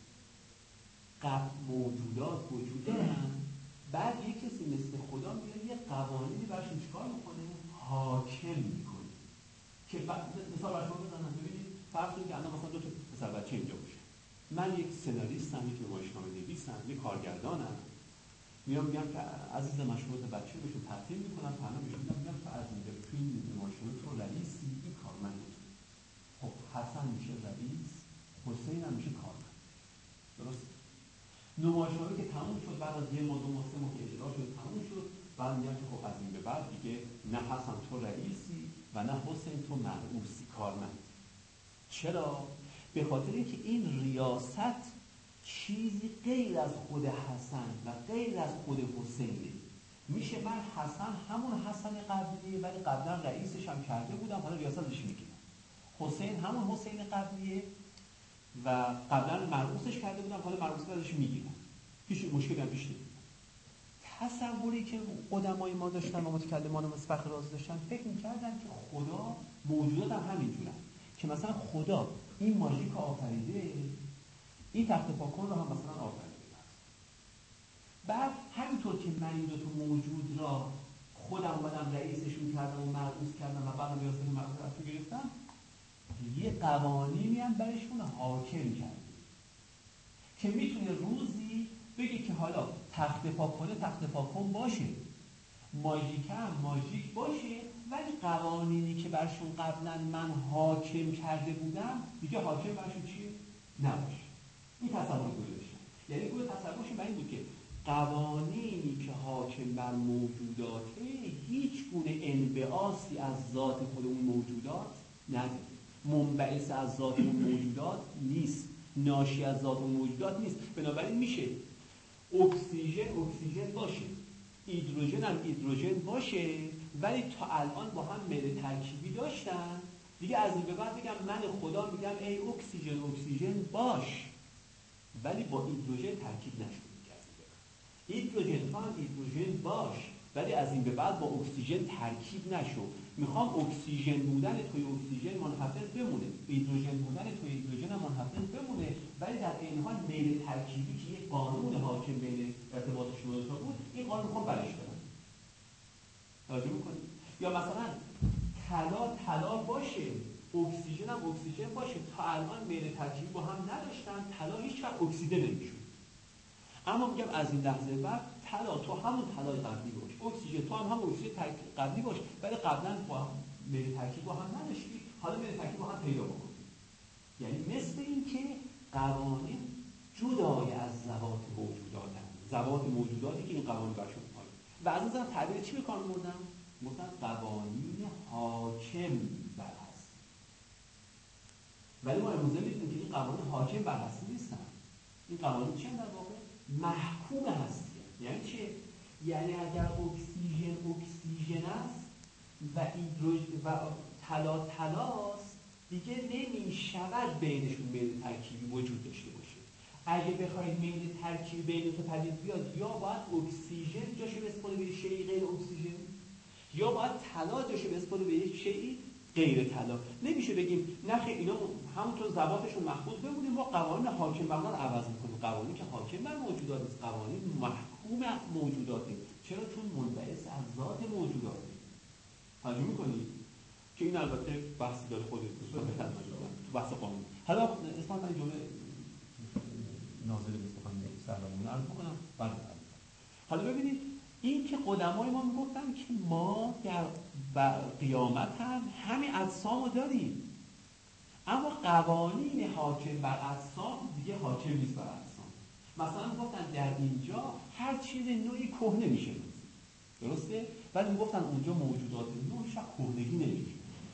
قبل موجودات وجود دارن، بعد یک کسی مثل خدا میاد یه قوانینی براشون چیکار میکنه؟ حاکم میکنه. که مثال برای شما بزنم، ببینید فرض کنید که الان مثلا دو تا پسر بچه اینجا باشه، من یک سناریستم، یک نمایشنامه نویسم، یک کارگردانم، میام میگم که عزیز مشروط بچه بهشون تحقیل میکنم، فردا بهشون میگم میگم فرض میگم توی این نمایشنامه تو رئیسی، این کارمند تو. خب حسن میشه رئیس، حسین هم میشه کارمند. درست؟ نمایشنامه که تموم شد، بعد از یه ماه دو ماه سه ماه که اجرا شد تموم شد، بعد میگم که خب از این به بعد دیگه نه حسن تو رئیسی و نه حسین تو مرئوسی، کارمند. چرا؟ به خاطر اینکه این ریاست چیزی غیر از خود حسن و غیر از خود حسینه. میشه من حسن همون حسن قبلیه ولی قبلا رئیسش هم کرده بودم، حالا ریاستش میگیرم. حسین همون حسین قبلیه و قبلا مرئوسش کرده بودم، حالا مرئوسش ازش میگیرم. هیچ مشکلی هم پیش نمیاد. تصوری که قدمای ما داشتن و متکلمان مسبق راز داشتن، فکر می‌کردن که خدا موجودات هم همینجورن، که مثلا خدا این ماژیک آفریده، این تخت پاکن رو هم مثلا آفریده. بعد همینطور که من این دو تا موجود را خودم اومدم رئیسشون کردم و مرئوس کردم و بعدم ریاست مرئوس رو گرفتم، یه قوانینی هم برشون حاکم کرده که میتونه روزی بگه که حالا تخت پاکنه تخت پاکن باشه، ماژیک هم ماژیک باشه، ولی قوانینی که برشون قبلا من حاکم کرده بودم دیگه حاکم برشون چیه؟ نباشه. این تصور گذاشتن. یعنی گویا تصورشون بر این بود که قوانینی که حاکم بر موجوداته هیچ گونه انبعاثی از ذات خود اون موجودات نداره، منبعث از ذات اون موجودات نیست، ناشی از ذات اون موجودات نیست. بنابراین میشه اکسیژن اکسیژن باشه، هیدروژن هم هیدروژن باشه، ولی تا الان با هم میل ترکیبی داشتن. دیگه از این به بعد بگم من خدا میگم ای اکسیژن اکسیژن باش، ولی با هیدروژن ترکیب نشد. هیدروژن هم هیدروژن باش، ولی از این به بعد با اکسیژن ترکیب نشو. میخوام اکسیژن بودن توی اکسیژن منحفظ بمونه، هیدروژن بودن توی هیدروژن هم منحفظ بمونه، ولی در این حال میل ترکیبی که یک قانون حاکم بین ارتباط شما دو تا بود، این قانون میخوام برش دارم. توجه میکنید؟ یا مثلا طلا طلا باشه، اکسیژن هم اکسیژن باشه، تا الان میل ترکیبی با هم نداشتن، طلا هیچ وقت اکسیده نمیشد. اما میگم از این لحظه بعد طلا تو همون طلای قبلی باش، اکسیژن تو هم همون اکسیژن قبلی باش، ولی قبلا با میل ترکیب با هم نداشتی، حالا میل ترکیب با هم پیدا بکن. یعنی مثل این که قوانین جدای از ذوات موجودات هم. ذوات موجوداتی که این قوانین برشون پایه و از این زن تعبیر چی بکار بردن؟ گفتن قوانین حاکم بر هستی. ولی ما امروزه میدونیم که این قوانین حاکم بر هستی نیستن. این قوانین چی هم در واقع؟ محکوم هستی. یعنی چه؟ یعنی اگر اکسیژن اکسیژن است و هیدروژن و طلا طلاست، دیگه نمیشود بینشون میل ترکیبی وجود داشته باشه. اگه بخواید میل ترکیبی بین دو تا پدید بیاد، یا باید اکسیژن جاشو بسپره به شیء غیر اکسیژن، یا باید طلا جاشو بسپره به یک شیء غیر طلا. نمیشه بگیم نخیر اینا همونطور ذواتشون محفوظ بمونه، ما قوانین حاکم بر اونها رو عوض میکنیم. قوانین که حاکم بر موجودات نیست، قوانین محکوم موجوداته. چرا؟ چون منبعث از ذات موجوداته. توجه میکنید که این البته بحثی داره خود دوستان بهتر مجموعه تو بحث قانون. حالا اسمان من جمله ناظر بسخن سرمون عرض بکنم بعد حالا ببینید این که قدمای ما میگفتن که ما در قیامت هم همین اجسامو داریم، اما قوانین حاکم بر اجسام دیگه حاکم نیست بر اجسام. مثلا گفتن در اینجا هر چیز نوعی کهنه میشه، درسته؟ ولی میگفتن اونجا موجودات نو هیچ وقت کهنگی نمیشه.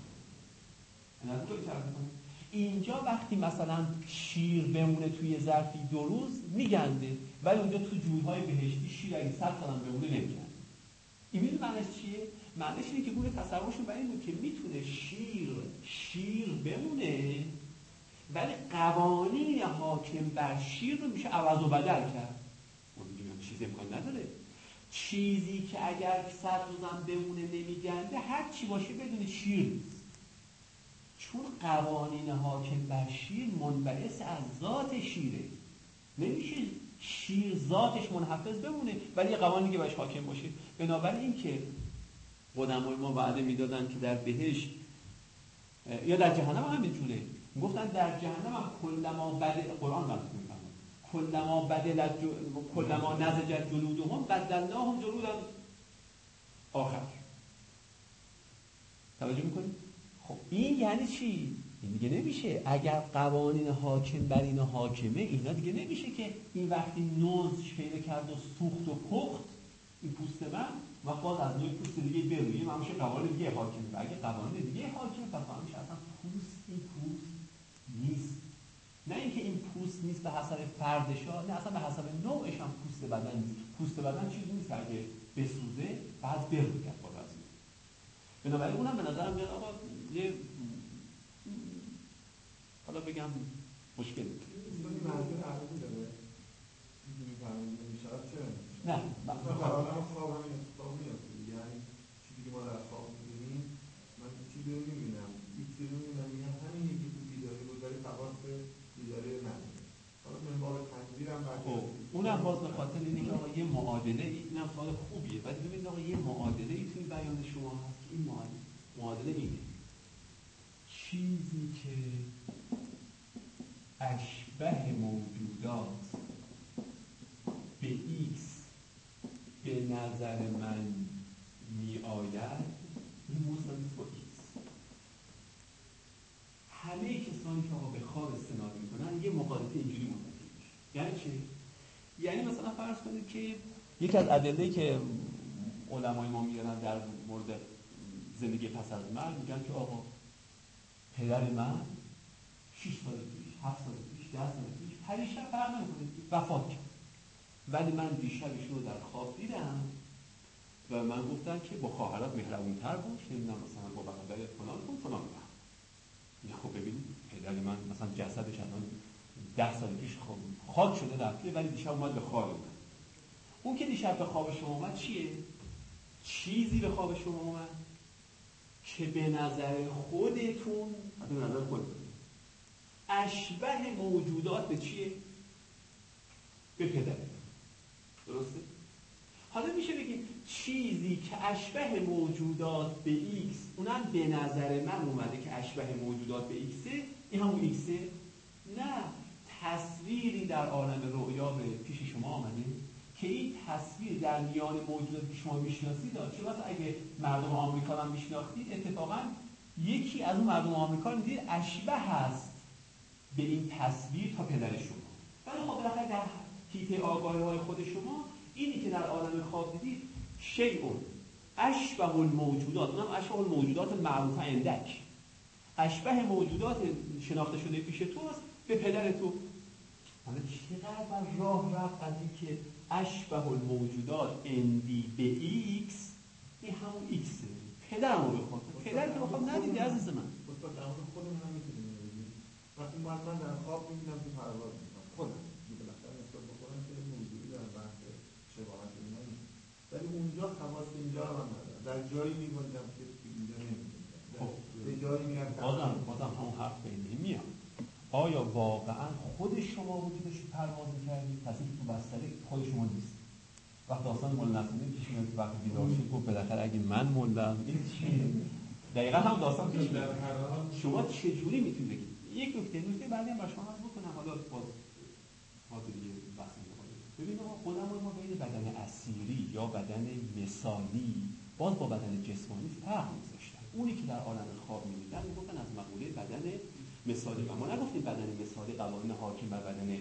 اینجا وقتی مثلا شیر بمونه توی ظرفی دو روز میگنده، ولی اونجا تو جویهای بهشتی شیر اگه صد سال بمونه نمیگنده. این میدونی معنیش چیه؟ معنیش اینه که گونه تصورشون برای این بود که میتونه شیر شیر بمونه ولی قوانین حاکم بر شیر رو میشه عوض و بدل کرد. اون دیگه چیزی امکان نداره. چیزی که اگر صد روزم بمونه نمیگنده هر چی باشه بدون شیر نیست. چون قوانین حاکم بر شیر منبعث از ذات شیره. نمیشه شیر ذاتش منحفظ بمونه ولی یه قوانینی که باش حاکم باشه. بنابراین این که قدمای ما وعده میدادن که در بهشت یا در جهنم هم همینجوره، گفتن در جهنم هم کلما بدل قرآن وقت میفهمه کلما بدل کلما نزجت جلودهم بدلناهم جلودا آخر. توجه میکنید؟ خب این یعنی چی؟ این دیگه نمیشه. اگر قوانین حاکم بر اینا حاکمه، اینا دیگه نمیشه که این وقتی نوز پیدا کرد و سوخت و پخت این پوست من و باز از نوع پوست دیگه برویه من میشه قوانین دیگه حاکمه. و اگه قوانین دیگه حاکمه پس من میشه اصلا پوست این پوست نیست. نه اینکه این پوست نیست به حسب فردش ها، نه اصلا به حسب نوعش هم پوست بدن نیست. پوست بدن چیزی نیست که اگه بسوزه بعد بروید باز از این. بنابراین اونم به نظرم میاد آقا یه حالا بگم مشکل این منظور عرضی داره اینجوری فرمودی میشود چرا نمیشه؟ نه مثلا فرادم خواب همین اتفاق میافته. یعنی چیزی که ما در خواب میبینیم، من چیزی رو میبینم یکی رو میبینم میگم همین یکی تو بیداری بود ولی فقط به بیداری نداره. حالا من بار تنظیرم خب اونم باز به خاطر اینه که آقا یه معادله، اینم سوال خوبیه ولی ببینید آقا یه معادله ای توی بیان شما هست که این معادله معادله اینه چیزی که اشبه موجودات به ایکس به نظر من می آید این موضوع نیست با ایکس. همه کسانی که آقا به خواب استناد میکنن یه مقایسه اینجوری منتفی میشه. یعنی چی؟ یعنی مثلا فرض کنید که یکی از ادله‌ای که علمای ما میارن در مورد زندگی پس از مرگ میگن که آقا پدر من شش سال پیش، هفت سال پیش، ده سال پیش پریشب فرق نمیکنه وفات کرد ولی من دیشب ایشون رو در خواب دیدم و من گفتن که با خواهرات مهربونتر باش، نمیدونم مثلا با برادر فلان کن فلان کن. خب ببینید پدر من مثلا جسدش الان ده سال پیش خب خاک شده رفته ولی دیشب اومد به خواب من. اون که دیشب به خواب شما اومد چیه؟ چیزی به خواب شما اومد که به نظر خودتون به نظر خودتون اشبه موجودات به چیه؟ به پدره. درسته؟ حالا میشه بگیم چیزی که اشبه موجودات به ایکس اونم به نظر من اومده که اشبه موجودات به ایکسه، این همون ایکسه؟ نه، تصویری در عالم رؤیا به پیش شما آمده که این تصویر در میان موجوداتی که شما میشناسید چه واسه اگه مردم آمریکا هم میشناختید اتفاقا یکی از اون مردم آمریکا رو میدید اشبه هست به این تصویر تا پدر شما. ولی خب بالاخره در حیطه آگاهی‌های خود شما اینی که در عالم خواب دیدید شیء اشبه الموجودات، اونم اشبه الموجودات معروفه اندک، اشبه موجودات شناخته شده پیش توست به پدر تو. حالا چقدر من راه رفت از این که اشبه الموجودات اندی به ایکس، این همون ایکسه، پدرم رو بخواد پدر که بخواد ندیدی عزیز من. استاد در مورد خودمون هم میتونیم بگیم وقتی من من در خواب میبینم که پرواز میکنم خودم بالاخره نسبت به خودم که موجودی در بحث شباهت اینا نیست ولی اونجا خواص اینجا رو من ندارم، در جایی میگنجم که اینجا نمیگنجم، به جایی میرم بازم بازم همون حرف بینه میاد. آیا واقعا خود شما وجودش پرواز میکردید؟ پس این تو بستره خود شما نیست. وقت داستان مولا نصرالدین پیش میاد که وقتی بیدار شد گفت بالاخره اگه من موندم این چیه؟ دقیقاً هم داستان پیش میاد. شما چه جوری میتونید بگید؟ یک نکته نکته بعدی هم برشما عرض بکنم حالا باز باز دیگه بحث می‌کنم. ببینید آقا خودمون ما بین بدن اسیری یا بدن مثالی باز با بدن جسمانی فرق می‌ذاشتن. اونی که در عالم خواب می‌بینن میگفتن از مقوله بدن مثالی و ما نگفتیم بدن مثالی قوانین حاکم بر بدن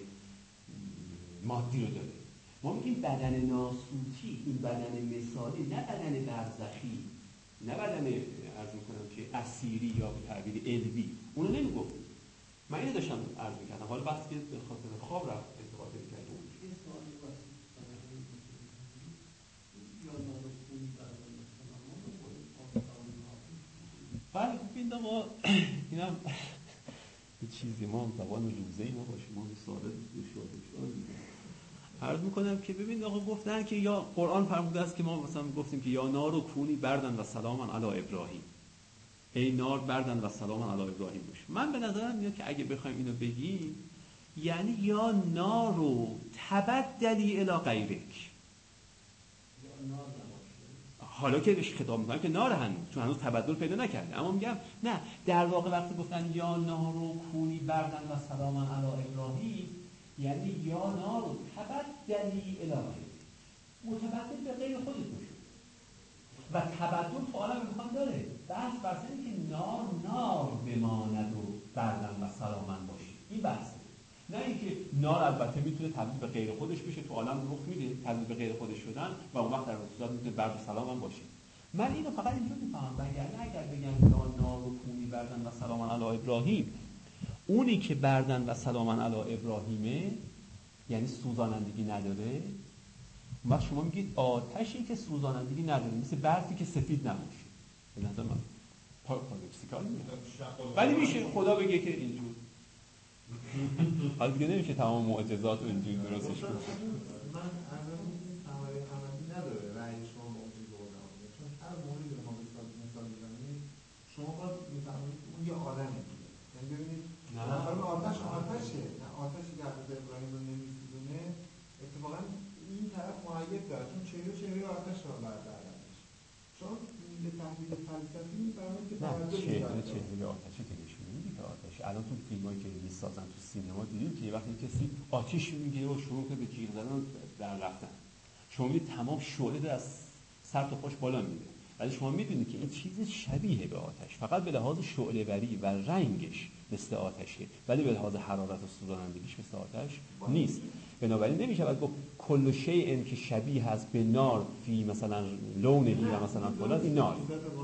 مادی رو داره. ما میگیم بدن ناسوتی، این بدن مثالی، نه بدن برزخی، نه بدن عرض میکنم که اسیری یا به تعبیر علوی، اونو نمیگفتیم. من اینو داشتم عرض میکردم. حالا وقتی که به خاطر خواب رفت ارتباط میکرد اون بله ببینید آقا اینم یه چیزی ما زبان روزه‌ای ما باشیم، ما به سوال دشوار دشوار میگیم. عرض میکنم که ببین آقا گفتن که یا قرآن فرموده است که ما مثلا گفتیم که یا نار و کونی بردن و سلاما علی ابراهیم، ای نار بردن و سلاما علی ابراهیم باش. من به نظرم میاد که اگه بخوایم اینو بگیم یعنی یا نار و تبدلی الی غیرک، حالا که بهش خطاب میکنم که نار هنوز، چون هنوز تبدل پیدا نکرده، اما میگم نه، در واقع وقتی گفتن یا نار و کونی بردن و سلاما علی ابراهیم یعنی یا نار و تبدلی الی غیرک، متبدل به غیر خودت باشه. و تبدل تو عالم امکان داره، بحث بحث اینه که نار نار بماند و بردن و سلامن باشه، این بحثه. نه اینکه نار البته میتونه تبدیل به غیر خودش بشه، تو عالم رخ میده تبدیل به غیر خودش شدن و اون وقت در موجودات میتونه برد و سلامن باشه. من اینو فقط اینجور میفهمم، وگرنه اگر بگم یا نار و کونی بردن و سلامن علی ابراهیم، اونی که بردن و سلامن علی ابراهیمه یعنی سوزانندگی نداره، و شما میگید آتشی که سوزانندگی نداره، مثل برفی که سفید نباشه. به نظر من پارادوکسیکال میاد، ولی میشه خدا بگه که اینجور. حالا دیگه نمیشه تمام معجزات و اینجور درستش کنه. من اول این ثمره عملی نداره رأی شما معجزه و نمونه، چون هر موردی که ما مثال بزنیم شما باز میفهمید اون یه آدمی بوده. یعنی ببینید مثلا آتش آتشه، نه آتشی که حضرت ابراهیم رو نمیسوزونه، اتفاقا این طرف معید داره، چون چهره چهره آتش رو بردارنش. چون به تحلیل فلسفی میفهمید که نه چهره چهره آتشی که نشون میده که آتش. الان تو فیلمایی که میسازن تو سینما دیدیم که وقتی کسی آتش میگیره و شروع کنه به جیغ زدن در رفتن، شما میبینید تمام شعله از سر تا پاش بالا میره، ولی شما میدونید که این چیز شبیه به آتش، فقط به لحاظ شعله وری و رنگش مثل آتشه، ولی به لحاظ حرارت و سوزانندگیش مثل آتش نیست. بنابراین نمیشه گفت کل شیء که شبیه هست به نار فی مثلا لونه و مثلا فلان این نار.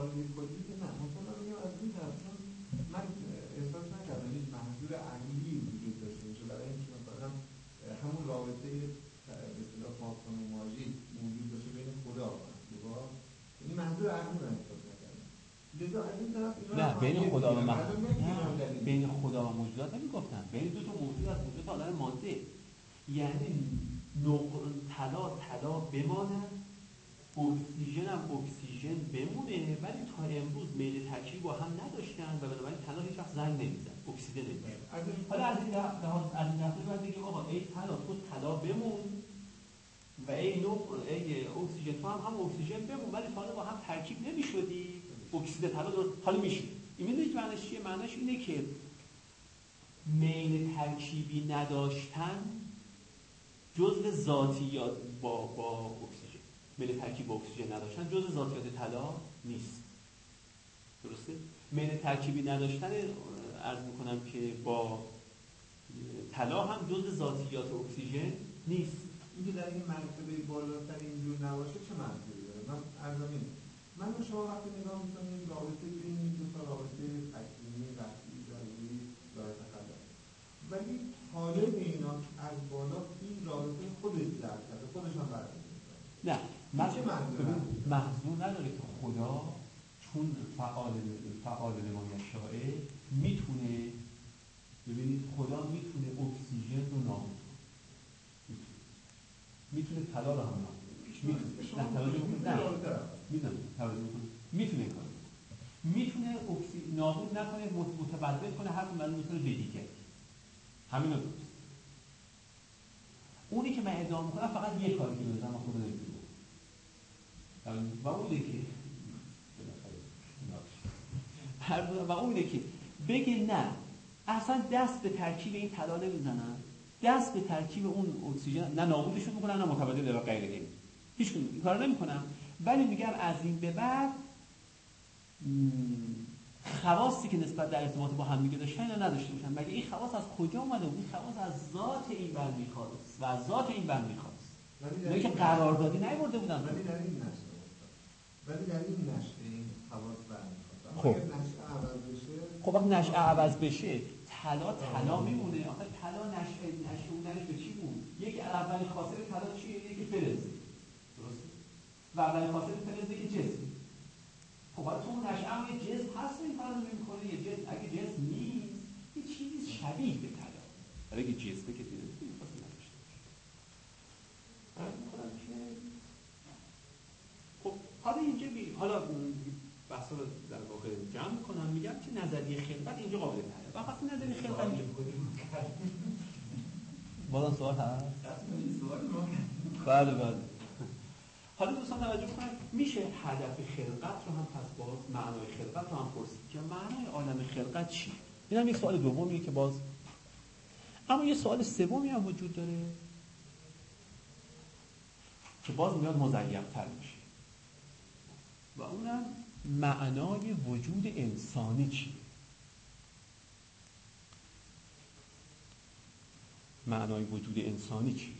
من احساس نکردم این منظور عقلی وجود داشته باشه، برای اینکه مثلا همون رابطه به اصطلاح فاکتومولوژی موجود باشه بین خدا و مخلوقات، این منظور عقلی من احساس نکردم. لذا از این طرف نه بین خدا و مخلوقات، نه بین خدا و موجودات نمیگفتن، بین دو تا موجود از موجودات عالم ماده، یعنی طلا طلا بماند، اکسیژن هم اکسیژن بمونه، ولی تا امروز میل ترکیبی با هم نداشتن و بنابراین طلا هیچ وقت زنگ نمیزن، اکسیده نمیشه. حالا از این لحاظ از این لحاظ باید بگیم آقا ای طلا تو طلا بمون و ای نو ای اکسیژن تو هم هم اکسیژن بمون، ولی طلا با هم ترکیب نمیشدی، اکسید طلا درست حالا میشه. این میدونید معنیش چیه؟ معنیش اینه که میل ترکیبی نداشتن جزء ذاتیات با با اکسیژن، میل ترکیب با اکسیژن نداشتن جزء ذاتیات طلا نیست. درسته؟ میل ترکیبی نداشتن عرض میکنم که با طلا هم جزء ذاتیات اکسیژن نیست. اینکه در این مرتبه بالاتر اینجور نباشه چه منظوری داره؟ من ارزمین من و شما وقتی نگاه میکنیم رابطه بین این دو تا رابطه تکوینی قطعی ضروری لا یتخلف، ولی طالب اینا از بالا این رابطه خودش ضرب کرده، خودش هم برمی‌داره. نه منظور نداره که خدا چون فعال فعال لما یشاء میتونه، ببینید خدا میتونه اکسیژن رو نابود کنه، میتونه طلا رو هم نابود کنه، میتونه نه توجه کنید نه میدونم توجه کنید میتونه کار میتونه اکسیژن نابود نکنه، متبدل کنه، هر کدوم میتونه به دیگه همین رو درست. اونی که من ادعا میکنم فقط یک کاری که بزنم خدا نمیتونه و اونه که و اونه که بگه نه اصلا دست به ترکیب این طلا نمیزنن، دست به ترکیب اون اکسیژن نه نابودشون میکنن نه متبادل به غیر این، هیچ کدوم این کارو نمیکنن، ولی میگم از این به بعد خواصی که نسبت در ارتباط با هم دیگه داشتن اینا نداشته باشن. مگه این خواص از کجا اومده؟ این خواص از ذات این بر میخواست و از ذات این بر میخواست، ولی که قراردادی نیورده بودن. ولی در این نشته ولی در این نشته این خواص بر میخواست. خب نشأه عوض بشه، خب وقتی نشأه عوض بشه طلا طلا میمونه. آخه طلا نشأه نشأه بودنش به چی بود؟ یک اولین خاصه طلا چیه؟ یکی فلز، درسته؟ و اولین خاصه فلز که جسم. خب حالا تو نشأه هم یه جسم هست این کارو نمی‌کنه، یه جسم اگه جسم نیست یه چیزی شبیه به طلا، برای که جسمه که دیده میخواست نداشته باشه. عرض میکنم که خب حالا اینجا بی... حالا بحثا رو در واقع جمع میکنم، میگم که نظریه خلقت اینجا قابل تحلیل. و خاصی نظریه خلقت اینجا بازم سوال هست؟ بله بله. حالا دوستان توجه کنید، میشه هدف خلقت رو هم پس باز معنای خلقت رو هم پرسید که معنای عالم خلقت چیه؟ این هم یک سوال دومیه که باز، اما یه سوال سومی هم وجود داره که باز میاد مزیق‌تر میشه و اونم معنای وجود انسانی چیه؟ معنای وجود انسانی چیه؟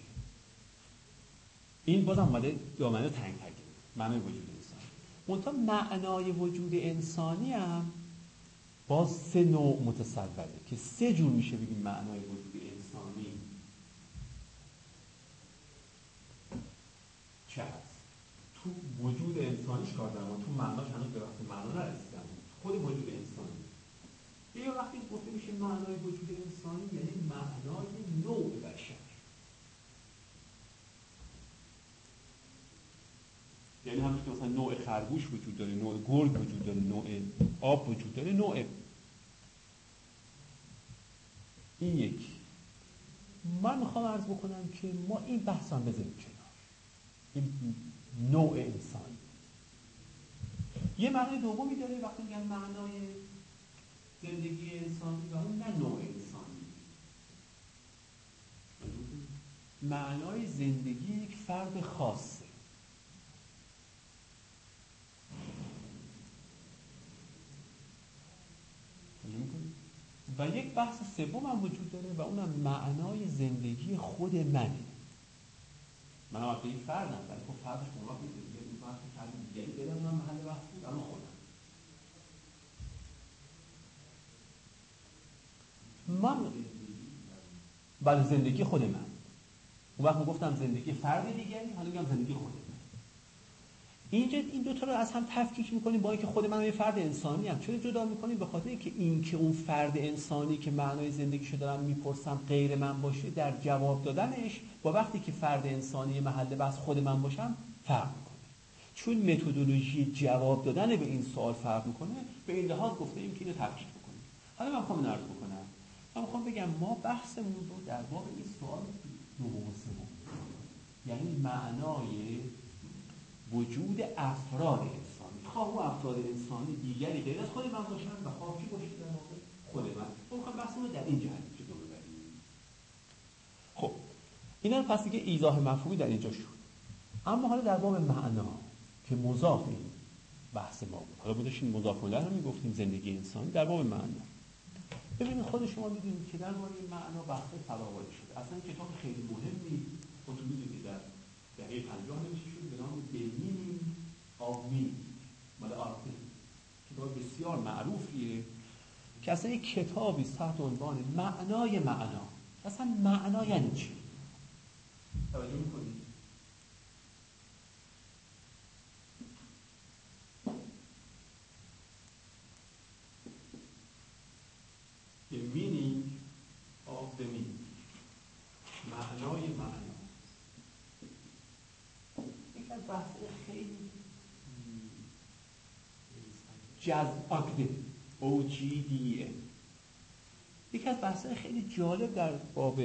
این بازم اومده دامنه تنگ تنگ معنای وجود انسانی. منتها معنای وجود انسانی هم باز سه نوع متصوره که سه جور میشه بگیم معنای وجود انسانی چه هست. تو وجود انسانیش کار دارم، تو معناش هنوز به وقت معنا نرسیدم. خود وجود انسانی یه وقتی گفته میشه معنای وجود انسانی یعنی معنای نوع بشر، یعنی همونش که مثلا نوع خرگوش وجود داره، نوع گرگ وجود داره، نوع آب وجود داره، نوع این یکی. من میخوام عرض بکنم که ما این بحث هم بذاریم کنار، این نوع انسانی یه معنی دومی داره وقتی میگن معنای زندگی انسانی و اون نه نوع انسانی، معنای زندگی یک فرد خاصه. و یک بحث سوم هم وجود داره و اونم معنای زندگی خود منه. من واقعا یک فردم، ولی خب فردش موقع میده دیگه، این بحث فرد دیگری بدم من محل بحث بود، اما خودم من بله زندگی خود من. اون وقت گفتم زندگی فرد دیگری، حالا میگم زندگی خود من. اینجا این دو تا رو از هم تفکیک می‌کنیم با اینکه خود من یه فرد انسانی ام. چرا جدا می‌کنیم؟ به خاطر اینکه این که اون فرد انسانی که معنای زندگیشو دارم میپرسم غیر من باشه، در جواب دادنش با وقتی که فرد انسانی محل بحث خود من باشم فرق می‌کنه. چون متدولوژی جواب دادن به این سوال فرق می‌کنه، به این لحاظ گفتیم که اینو تفکیک بکنیم. حالا من می‌خوام عرض بکنم، من می‌خوام بگم ما بحثمون رو در واقع این سوال دوم و سوم، یعنی معنای وجود افراد انسانی، خواه اون افراد انسانی دیگری غیر از خود من باشن و خواه کی باشه در واقع خود من، ما می‌خوام بحثمون رو در این جهت جلو ببریم. خب اینا پس دیگه ایضاح مفهومی در اینجا شد. اما حالا در باب معنا که مضاف این بحث ما بود، حالا بودشین مضاف الیه رو میگفتیم زندگی انسانی. در باب معنا ببینید خود شما میدونید که در باب معنا بحث فراوانی شده. اصلا کتاب خیلی مهمی خودتون میدونید در دهه پنجاه نوشته شد به نام The Meaning of Meaning مال آرتل، کتاب بسیار معروفیه که اصلا یک کتابی تحت عنوان معنای معنا. اصلا معنا یعنی چی؟ توجه میکنید؟ The Meaning of the Meaning، معنای معنا. یک از بحث خیلی جذاب او جی دی یک از بحث خیلی جالب در باب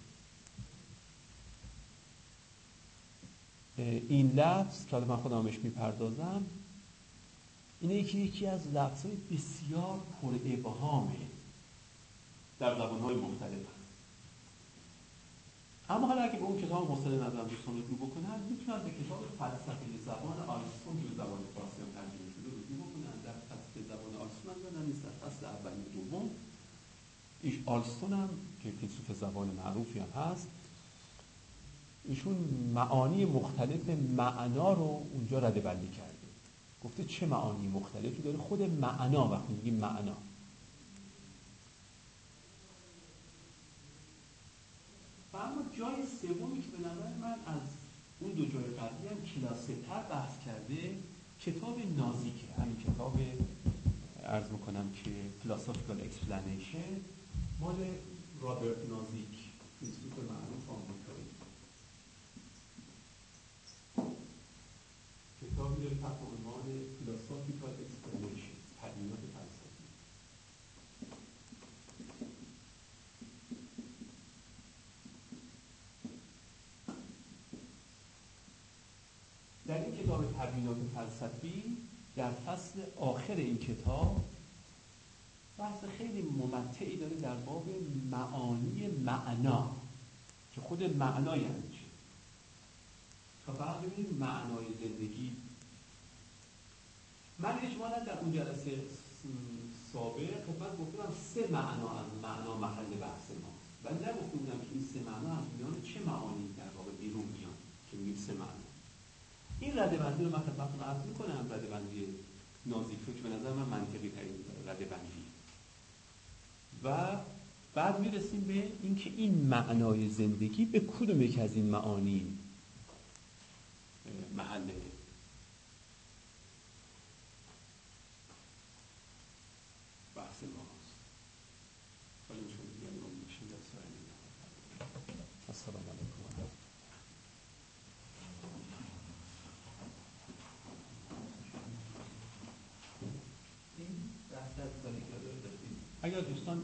این لفظ که من خودم بهش میپردازم اینه که یکی از لفظهای بسیار پر ابهامه در زبان‌های مختلف هست. اما حالا اگه به اون کتاب حوصله ندارم دوستان رجوع بکنن، میتونن به کتاب فلسفه زبان آریستون که زبان فارسی هم ترجمه شده رجوع بکنن. در فلسفه زبان آریستون هم یادم نیست در فصل اول و دوم، ایش آریستون هم که فیلسوف زبان معروفی هم هست، ایشون معانی مختلف معنا رو اونجا رده‌بندی کرده. گفته چه معانی مختلفی داره خود معنا. وقتی میگیم معنا، و اما جای سومی که به نظر من از اون دو جای قبلی هم کلاسی‌تر بحث کرده کتاب نازیکه، همین کتاب عرض میکنم که Philosophical Explanation مال رابرت نازیک، فیلسوف معروف آمریکایی. کتابی داره تحت عنوان فیلاسوفیکال اکسپلنیشن، تبیینات فلسفی. در این کتاب تبیینات فلسفی در فصل آخر این کتاب بحث خیلی ممتعی داره در باب معانی معنا، که خود معنا یعنی چی. تا فقط ببینیم معنای زندگی. من اجمالا در اون جلسه سابق خدمت گفتم سه معنا از معنا محل بحث ماست، ولی نگفته بودم که این سه معنا از میان چه معانی در واقع بیرون میان که میگیم سه معنا. این ردبندی رو من خدمتتون عرض میکنم، ردبندی نازیک رو که به نظر من منطقی ترین ردبندی، و بعد میرسیم به اینکه این معنای زندگی به کدوم یک از این معانی محله. بحث ماست. حالا چون دیگه رو میشیم در سایه نگاه. السلام علیکم و رحمت. این بحث از کاری که داره داشتیم، اگر دوستان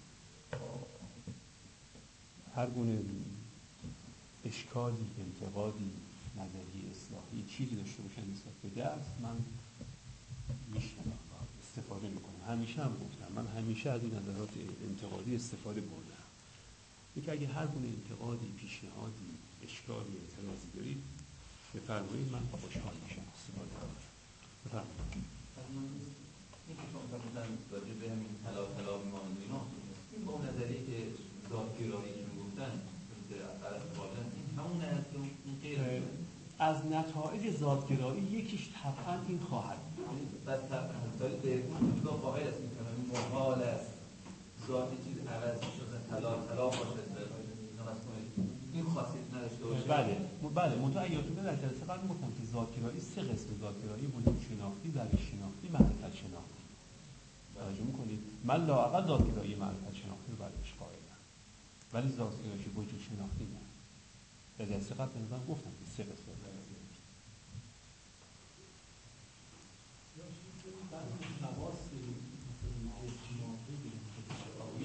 هر گونه اشکالی، انتقادی، نظری اصلاحی چیزی داشته باشن نسبت به درس، من میشنوم، استفاده میکنم. همیشه هم گفتم من همیشه از این نظرات انتقادی استفاده بردم. اینکه اگه هر گونه انتقادی، پیشنهادی، اشکالی، اعتراضی دارید بفرمایید، من خوشحال میشم استفاده کنم. بفرمایید. این که شما فرمودن راجع به همین طلا طلا میماند و اینا، این با اون نظریه که ذات‌گرایی که میگفتن از طرف بالا، این همون است که این غیر از نتایج ذات‌گرایی یکیش طبعا این خواهد بود. بس طبعا به اون جدا قائل است میکنم این محال است ذات چیز عوض شده طلا طلا باشد این خاصیت نداشته باشه. بله بله منتها اگه یادتون در جلسه قبل گفتم که ذات‌گرایی سه قسم ذات‌گرایی وجود شناختی، ذات شناختی، معرفت شناختی. توجه می‌کنید؟ من لااقل ذات‌گرایی معرفت شناختی رو برایش قائلم، ولی ذات‌گرایی وجود شناختی نه. در جلسه قبل مثلا گفتم که سه قسم ذات‌گرایی بعد خواص مثلا اجتماعی